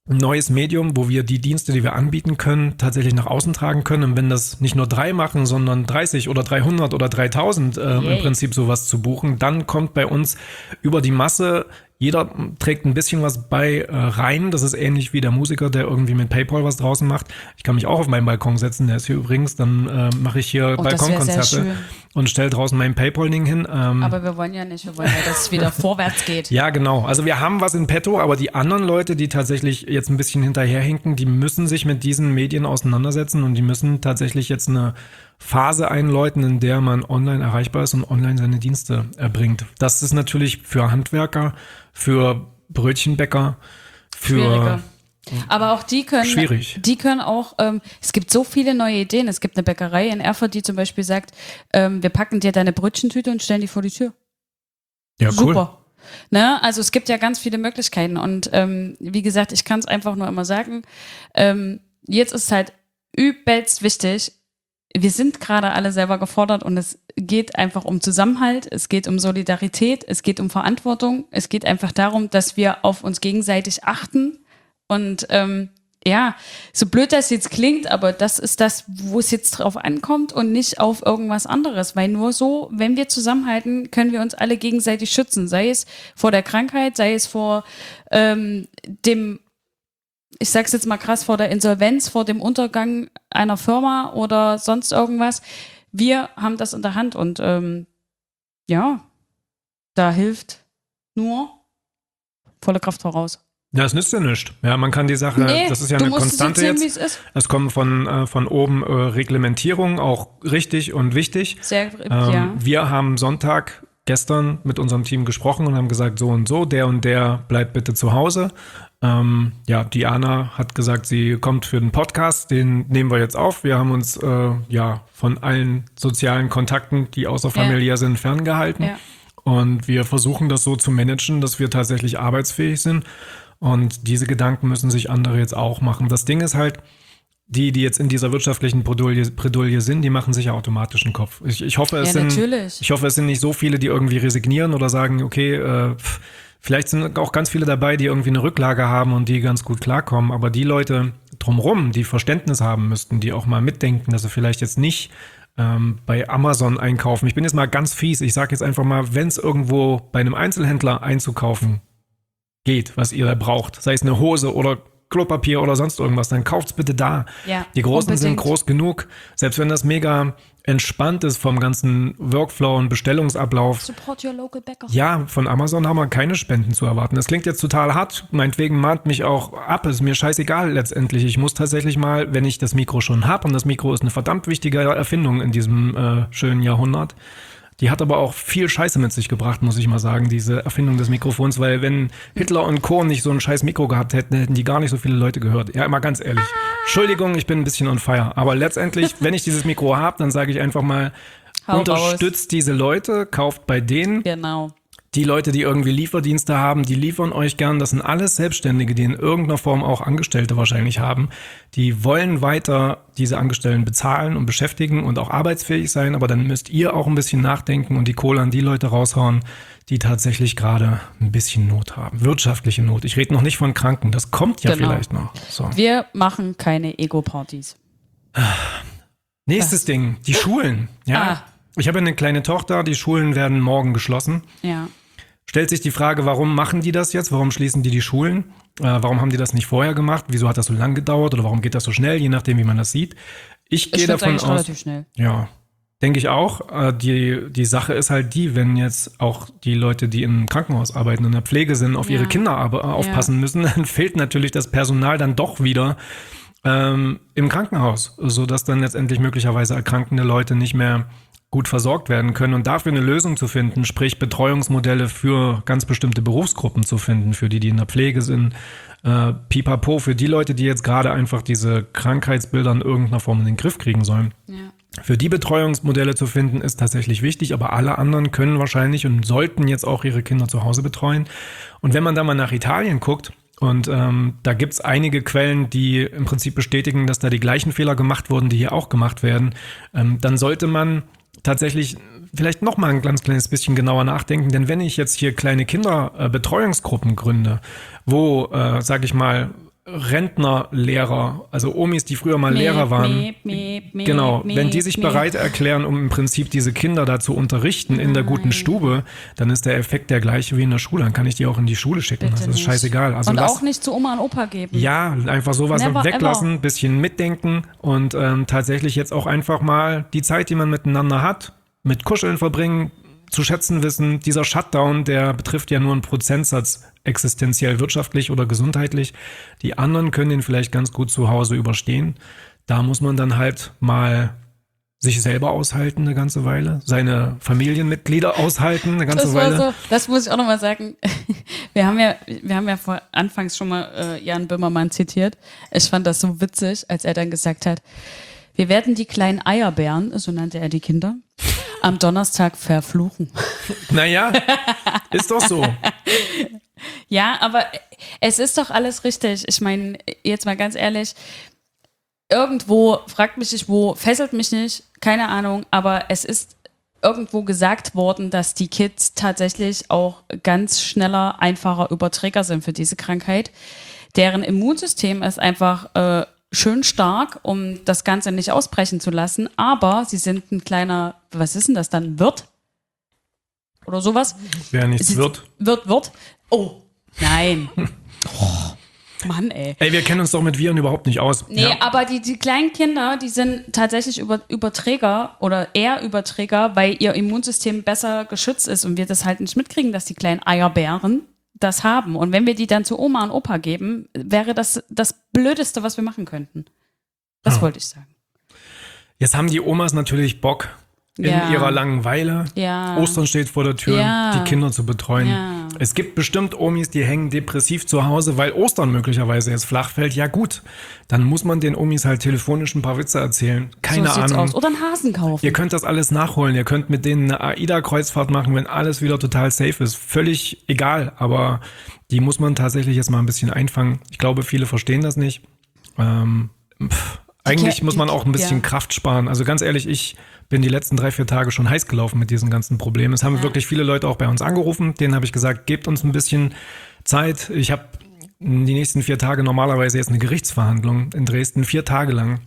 ein neues Medium, wo wir die Dienste, die wir anbieten können, tatsächlich nach außen tragen können. Und wenn das nicht nur 3 machen, sondern 30 oder 300 oder 3000 im Prinzip sowas zu buchen, dann kommt bei uns über die Masse, jeder trägt ein bisschen was bei rein. Das ist ähnlich wie der Musiker, der irgendwie mit PayPal was draußen macht. Ich kann mich auch auf meinen Balkon setzen, der ist hier übrigens, dann mache ich hier Balkonkonzerte und stelle draußen mein PayPal-Ding hin. Aber wir wollen ja nicht, wir wollen ja, dass es wieder vorwärts geht. Ja, genau. Also wir haben was in petto, aber die anderen Leute, die tatsächlich jetzt ein bisschen hinterherhinken, die müssen sich mit diesen Medien auseinandersetzen und die müssen tatsächlich jetzt eine Phase einläuten, in der man online erreichbar ist und online seine Dienste erbringt. Das ist natürlich für Handwerker, für Brötchenbäcker, für aber auch die können, schwierig. Die können auch, es gibt so viele neue Ideen. Es gibt eine Bäckerei in Erfurt, die zum Beispiel sagt, wir packen dir deine Brötchentüte und stellen die vor die Tür. Ja, super. Cool. Ne? Also es gibt ja ganz viele Möglichkeiten und wie gesagt, ich kann es einfach nur immer sagen, jetzt ist es halt übelst wichtig, wir sind gerade alle selber gefordert und es geht einfach um Zusammenhalt, es geht um Solidarität, es geht um Verantwortung, es geht einfach darum, dass wir auf uns gegenseitig achten und so blöd das jetzt klingt, aber das ist das, wo es jetzt drauf ankommt und nicht auf irgendwas anderes, weil nur so, wenn wir zusammenhalten, können wir uns alle gegenseitig schützen, sei es vor der Krankheit, sei es vor ich sag's jetzt mal krass, vor der Insolvenz, vor dem Untergang einer Firma oder sonst irgendwas. Wir haben das in der Hand und da hilft nur volle Kraft voraus. Ja, es nützt ja nichts. Ja, man kann die Sache, das ist ja eine Konstante jetzt. Wie es ist. Es kommen von oben Reglementierungen, auch richtig und wichtig. Sehr, ja. Wir haben Sonntag gestern mit unserem Team gesprochen und haben gesagt, so und so, der und der bleibt bitte zu Hause. Diana hat gesagt, sie kommt für den Podcast, den nehmen wir jetzt auf. Wir haben uns von allen sozialen Kontakten, die außerfamiliär sind, ferngehalten. Ja. Und wir versuchen das so zu managen, dass wir tatsächlich arbeitsfähig sind. Und diese Gedanken müssen sich andere jetzt auch machen. Das Ding ist halt, die jetzt in dieser wirtschaftlichen Bredouille sind, die machen sich ja automatisch einen Kopf. Ich hoffe, es sind nicht so viele, die irgendwie resignieren oder sagen, okay, vielleicht sind auch ganz viele dabei, die irgendwie eine Rücklage haben und die ganz gut klarkommen. Aber die Leute drumherum, die Verständnis haben müssten, die auch mal mitdenken, dass sie vielleicht jetzt nicht bei Amazon einkaufen. Ich bin jetzt mal ganz fies. Ich sage jetzt einfach mal, wenn es irgendwo bei einem Einzelhändler einzukaufen geht, was ihr da braucht, sei es eine Hose oder Klopapier oder sonst irgendwas, dann kauft's bitte da. Ja, die Großen sind groß genug. Selbst wenn das mega entspannt ist vom ganzen Workflow und Bestellungsablauf. Support your local bäcker. Ja, von Amazon haben wir keine Spenden zu erwarten. Das klingt jetzt total hart. Meinetwegen mahnt mich auch ab. Ist mir scheißegal letztendlich. Ich muss tatsächlich mal, wenn ich das Mikro schon habe, und das Mikro ist eine verdammt wichtige Erfindung in diesem schönen Jahrhundert. Die hat aber auch viel Scheiße mit sich gebracht, muss ich mal sagen, diese Erfindung des Mikrofons, weil wenn Hitler und Co. nicht so ein scheiß Mikro gehabt hätten, hätten die gar nicht so viele Leute gehört. Ja, immer ganz ehrlich. Entschuldigung, ich bin ein bisschen on fire. Aber letztendlich, wenn ich dieses Mikro habe, dann sage ich einfach mal, unterstützt diese Leute, kauft bei denen. Genau. Die Leute, die irgendwie Lieferdienste haben, die liefern euch gern. Das sind alles Selbstständige, die in irgendeiner Form auch Angestellte wahrscheinlich haben. Die wollen weiter diese Angestellten bezahlen und beschäftigen und auch arbeitsfähig sein. Aber dann müsst ihr auch ein bisschen nachdenken und die Kohle an die Leute raushauen, die tatsächlich gerade ein bisschen Not haben. Wirtschaftliche Not. Ich rede noch nicht von Kranken. Das kommt ja vielleicht noch. So. Wir machen keine Ego-Partys. Nächstes Ding. Die Schulen. Ja. Ich habe eine kleine Tochter. Die Schulen werden morgen geschlossen. Ja. Stellt sich die Frage, warum machen die das jetzt? Warum schließen die Schulen? Warum haben die das nicht vorher gemacht? Wieso hat das so lang gedauert? Oder warum geht das so schnell? Je nachdem, wie man das sieht. Ich gehe davon aus, relativ schnell. Ja, denke ich auch. Die Sache ist halt die, wenn jetzt auch die Leute, die im Krankenhaus arbeiten, in der Pflege sind, auf ihre Kinder aufpassen müssen, dann fehlt natürlich das Personal dann doch wieder im Krankenhaus, sodass dann letztendlich möglicherweise erkrankende Leute nicht mehr gut versorgt werden können und dafür eine Lösung zu finden, sprich Betreuungsmodelle für ganz bestimmte Berufsgruppen zu finden, für die in der Pflege sind, pipapo, für die Leute, die jetzt gerade einfach diese Krankheitsbilder in irgendeiner Form in den Griff kriegen sollen. Ja. Für die Betreuungsmodelle zu finden, ist tatsächlich wichtig, aber alle anderen können wahrscheinlich und sollten jetzt auch ihre Kinder zu Hause betreuen. Und wenn man da mal nach Italien guckt, und da gibt's einige Quellen, die im Prinzip bestätigen, dass da die gleichen Fehler gemacht wurden, die hier auch gemacht werden, dann sollte man tatsächlich vielleicht noch mal ein ganz kleines bisschen genauer nachdenken, denn wenn ich jetzt hier kleine Kinderbetreuungsgruppen gründe, wo, sage ich mal, Rentnerlehrer, also Omis, die früher mal Lehrer waren, genau, wenn die sich bereit erklären, um im Prinzip diese Kinder da zu unterrichten in der guten Stube, dann ist der Effekt der gleiche wie in der Schule. Dann kann ich die auch in die Schule schicken. Bitte das ist scheißegal. Also und auch nicht zu Oma und Opa geben. Ja, einfach sowas Never weglassen, ever. bisschen mitdenken und tatsächlich jetzt auch einfach mal die Zeit, die man miteinander hat, mit Kuscheln verbringen, zu schätzen wissen. Dieser Shutdown, der betrifft ja nur einen Prozentsatz existenziell, wirtschaftlich oder gesundheitlich. Die anderen können den vielleicht ganz gut zu Hause überstehen. Da muss man dann halt mal sich selber aushalten eine ganze Weile, seine Familienmitglieder aushalten eine ganze Weile. So, das muss ich auch nochmal sagen. Wir haben ja vor anfangs schon mal Jan Böhmermann zitiert. Ich fand das so witzig, als er dann gesagt hat, wir werden die kleinen Eierbären, so nannte er die Kinder, am Donnerstag verfluchen. Naja, ist doch so. Ja, aber es ist doch alles richtig. Ich meine, jetzt mal ganz ehrlich, irgendwo, fragt mich nicht wo, fesselt mich nicht, keine Ahnung, aber es ist irgendwo gesagt worden, dass die Kids tatsächlich auch ganz schneller, einfacher Überträger sind für diese Krankheit. Deren Immunsystem ist einfach schön stark, um das Ganze nicht ausbrechen zu lassen, aber sie sind ein kleiner, was ist denn das dann, Wirt? Oder sowas? Wer nichts wird. Wird. Oh, nein. Oh, Mann, ey. Ey, wir kennen uns doch mit Viren überhaupt nicht aus. Nee, aber die kleinen Kinder, die sind tatsächlich Überträger oder eher Überträger, weil ihr Immunsystem besser geschützt ist und wir das halt nicht mitkriegen, dass die kleinen Eierbären das haben. Und wenn wir die dann zu Oma und Opa geben, wäre das das Blödeste, was wir machen könnten. Das wollte ich sagen. Jetzt haben die Omas natürlich Bock in ihrer Langeweile. Ja. Ostern steht vor der Tür, Ja. die Kinder zu betreuen. Ja. Es gibt bestimmt Omis, die hängen depressiv zu Hause, weil Ostern möglicherweise jetzt flach fällt. Ja gut, dann muss man den Omis halt telefonisch ein paar Witze erzählen. Keine So sieht's Ahnung. aus. Oder einen Hasen kaufen. Ihr könnt das alles nachholen. Ihr könnt mit denen eine AIDA-Kreuzfahrt machen, wenn alles wieder total safe ist. Völlig egal, aber die muss man tatsächlich jetzt mal ein bisschen einfangen. Ich glaube, viele verstehen das nicht. Eigentlich muss man auch ein bisschen Kraft sparen. Also ganz ehrlich, ich bin die letzten 3-4 Tage schon heiß gelaufen mit diesen ganzen Problemen. Es haben wirklich viele Leute auch bei uns angerufen. Denen habe ich gesagt, gebt uns ein bisschen Zeit. Ich habe die nächsten 4 Tage normalerweise jetzt eine Gerichtsverhandlung in Dresden, 4 Tage lang.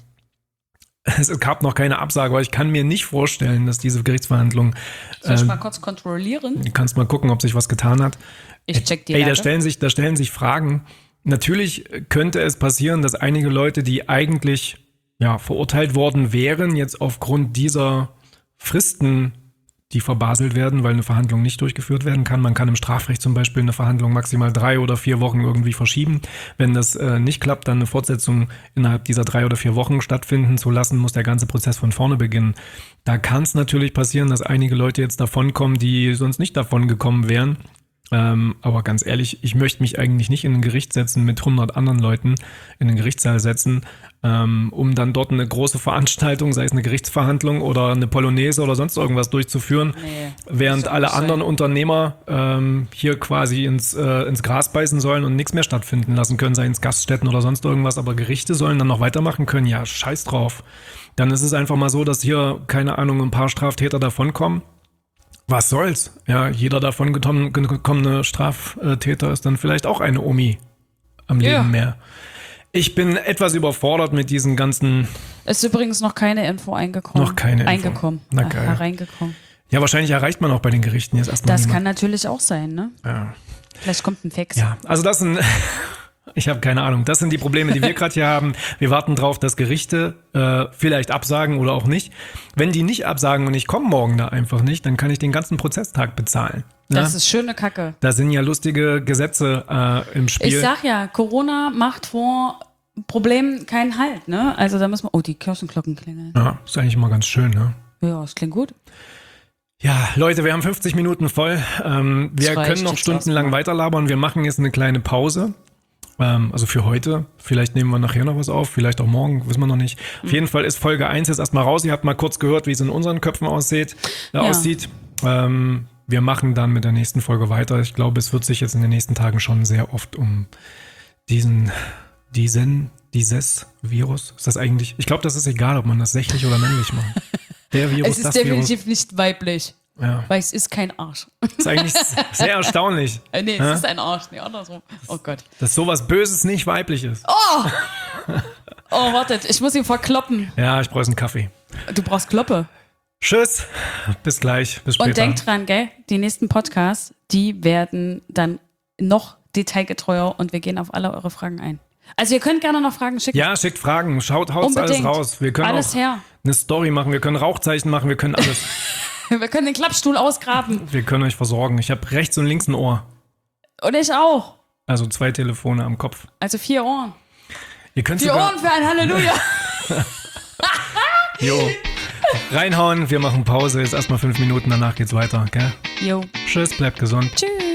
Es gab noch keine Absage, aber ich kann mir nicht vorstellen, dass diese Gerichtsverhandlung. Soll ich mal kurz kontrollieren? Du kannst mal gucken, ob sich was getan hat. Ich check die Ey, Lage. da stellen sich Fragen. Natürlich könnte es passieren, dass einige Leute, die eigentlich verurteilt worden wären, jetzt aufgrund dieser Fristen, die verbaselt werden, weil eine Verhandlung nicht durchgeführt werden kann. Man kann im Strafrecht zum Beispiel eine Verhandlung maximal 3 oder 4 Wochen irgendwie verschieben. Wenn das nicht klappt, dann eine Fortsetzung innerhalb dieser 3 oder 4 Wochen stattfinden zu lassen, muss der ganze Prozess von vorne beginnen. Da kann es natürlich passieren, dass einige Leute jetzt davonkommen, die sonst nicht davon gekommen wären. Aber ganz ehrlich, ich möchte mich eigentlich nicht in ein Gericht setzen mit 100 anderen Leuten, in den Gerichtssaal setzen, um dann dort eine große Veranstaltung, sei es eine Gerichtsverhandlung oder eine Polonaise oder sonst irgendwas durchzuführen, während alle anderen Unternehmer hier quasi ins Gras beißen sollen und nichts mehr stattfinden lassen können, sei es Gaststätten oder sonst irgendwas, aber Gerichte sollen dann noch weitermachen können, ja, scheiß drauf. Dann ist es einfach mal so, dass hier, keine Ahnung, ein paar Straftäter davonkommen. Was soll's? Ja, jeder davon gekommene Straftäter ist dann vielleicht auch eine Omi am Leben mehr. Ich bin etwas überfordert mit diesen ganzen... Ist übrigens noch keine Info eingekommen. Noch keine Info. Eingekommen. Na geil. Hereingekommen. Ja, wahrscheinlich erreicht man auch bei den Gerichten jetzt erstmal Das niemand. kann natürlich auch sein, ne? Ja. Vielleicht kommt ein Fax. Ja, also das sind... Ich habe keine Ahnung. Das sind die Probleme, die wir gerade hier haben. Wir warten drauf, dass Gerichte vielleicht absagen oder auch nicht. Wenn die nicht absagen und ich komme morgen da einfach nicht, dann kann ich den ganzen Prozesstag bezahlen. Das ist schöne Kacke. Da sind ja lustige Gesetze im Spiel. Ich sag ja, Corona macht vor Problemen keinen Halt, ne? Also da muss man... Oh, die Kirchenglocken klingeln. Ja, ist eigentlich mal ganz schön, ne? Ja, das klingt gut. Ja, Leute, wir haben 50 Minuten voll. Wir können noch stundenlang weiterlabern. Wir machen jetzt eine kleine Pause. Also für heute. Vielleicht nehmen wir nachher noch was auf, vielleicht auch morgen, wissen wir noch nicht. Auf jeden Fall ist Folge 1 jetzt erstmal raus. Ihr habt mal kurz gehört, wie es in unseren Köpfen aussieht. Wir machen dann mit der nächsten Folge weiter. Ich glaube, es wird sich jetzt in den nächsten Tagen schon sehr oft um dieses Virus. Ist das eigentlich? Ich glaube, das ist egal, ob man das sächlich oder männlich macht. Der Virus, Es ist das definitiv Virus. nicht weiblich. Ja. Weil es ist kein Arsch. Das ist eigentlich sehr erstaunlich. Nee, es ist ein Arsch. Nee, andersrum. Oh Gott. Dass sowas Böses nicht weiblich ist. Oh, wartet, ich muss ihn verkloppen. Ja, ich brauche einen Kaffee. Du brauchst Kloppe. Tschüss. Bis gleich. Bis später. Und denk dran, gell? Die nächsten Podcasts, die werden dann noch detailgetreuer und wir gehen auf alle eure Fragen ein. Also ihr könnt gerne noch Fragen schicken. Ja, schickt Fragen. Haut alles Unbedingt. raus. Wir können Alles auch her. eine Story machen. Wir können Rauchzeichen machen. Wir können alles. Wir können den Klappstuhl ausgraben. Wir können euch versorgen. Ich habe rechts und links ein Ohr. Und ich auch. Also 2 Telefone am Kopf. Also 4 Ohren. Ihr könnt 4 Ohren für ein Halleluja. Jo. Reinhauen. Wir machen Pause. Jetzt erstmal 5 Minuten. Danach geht's weiter. Gell? Jo. Tschüss. Bleibt gesund. Tschüss.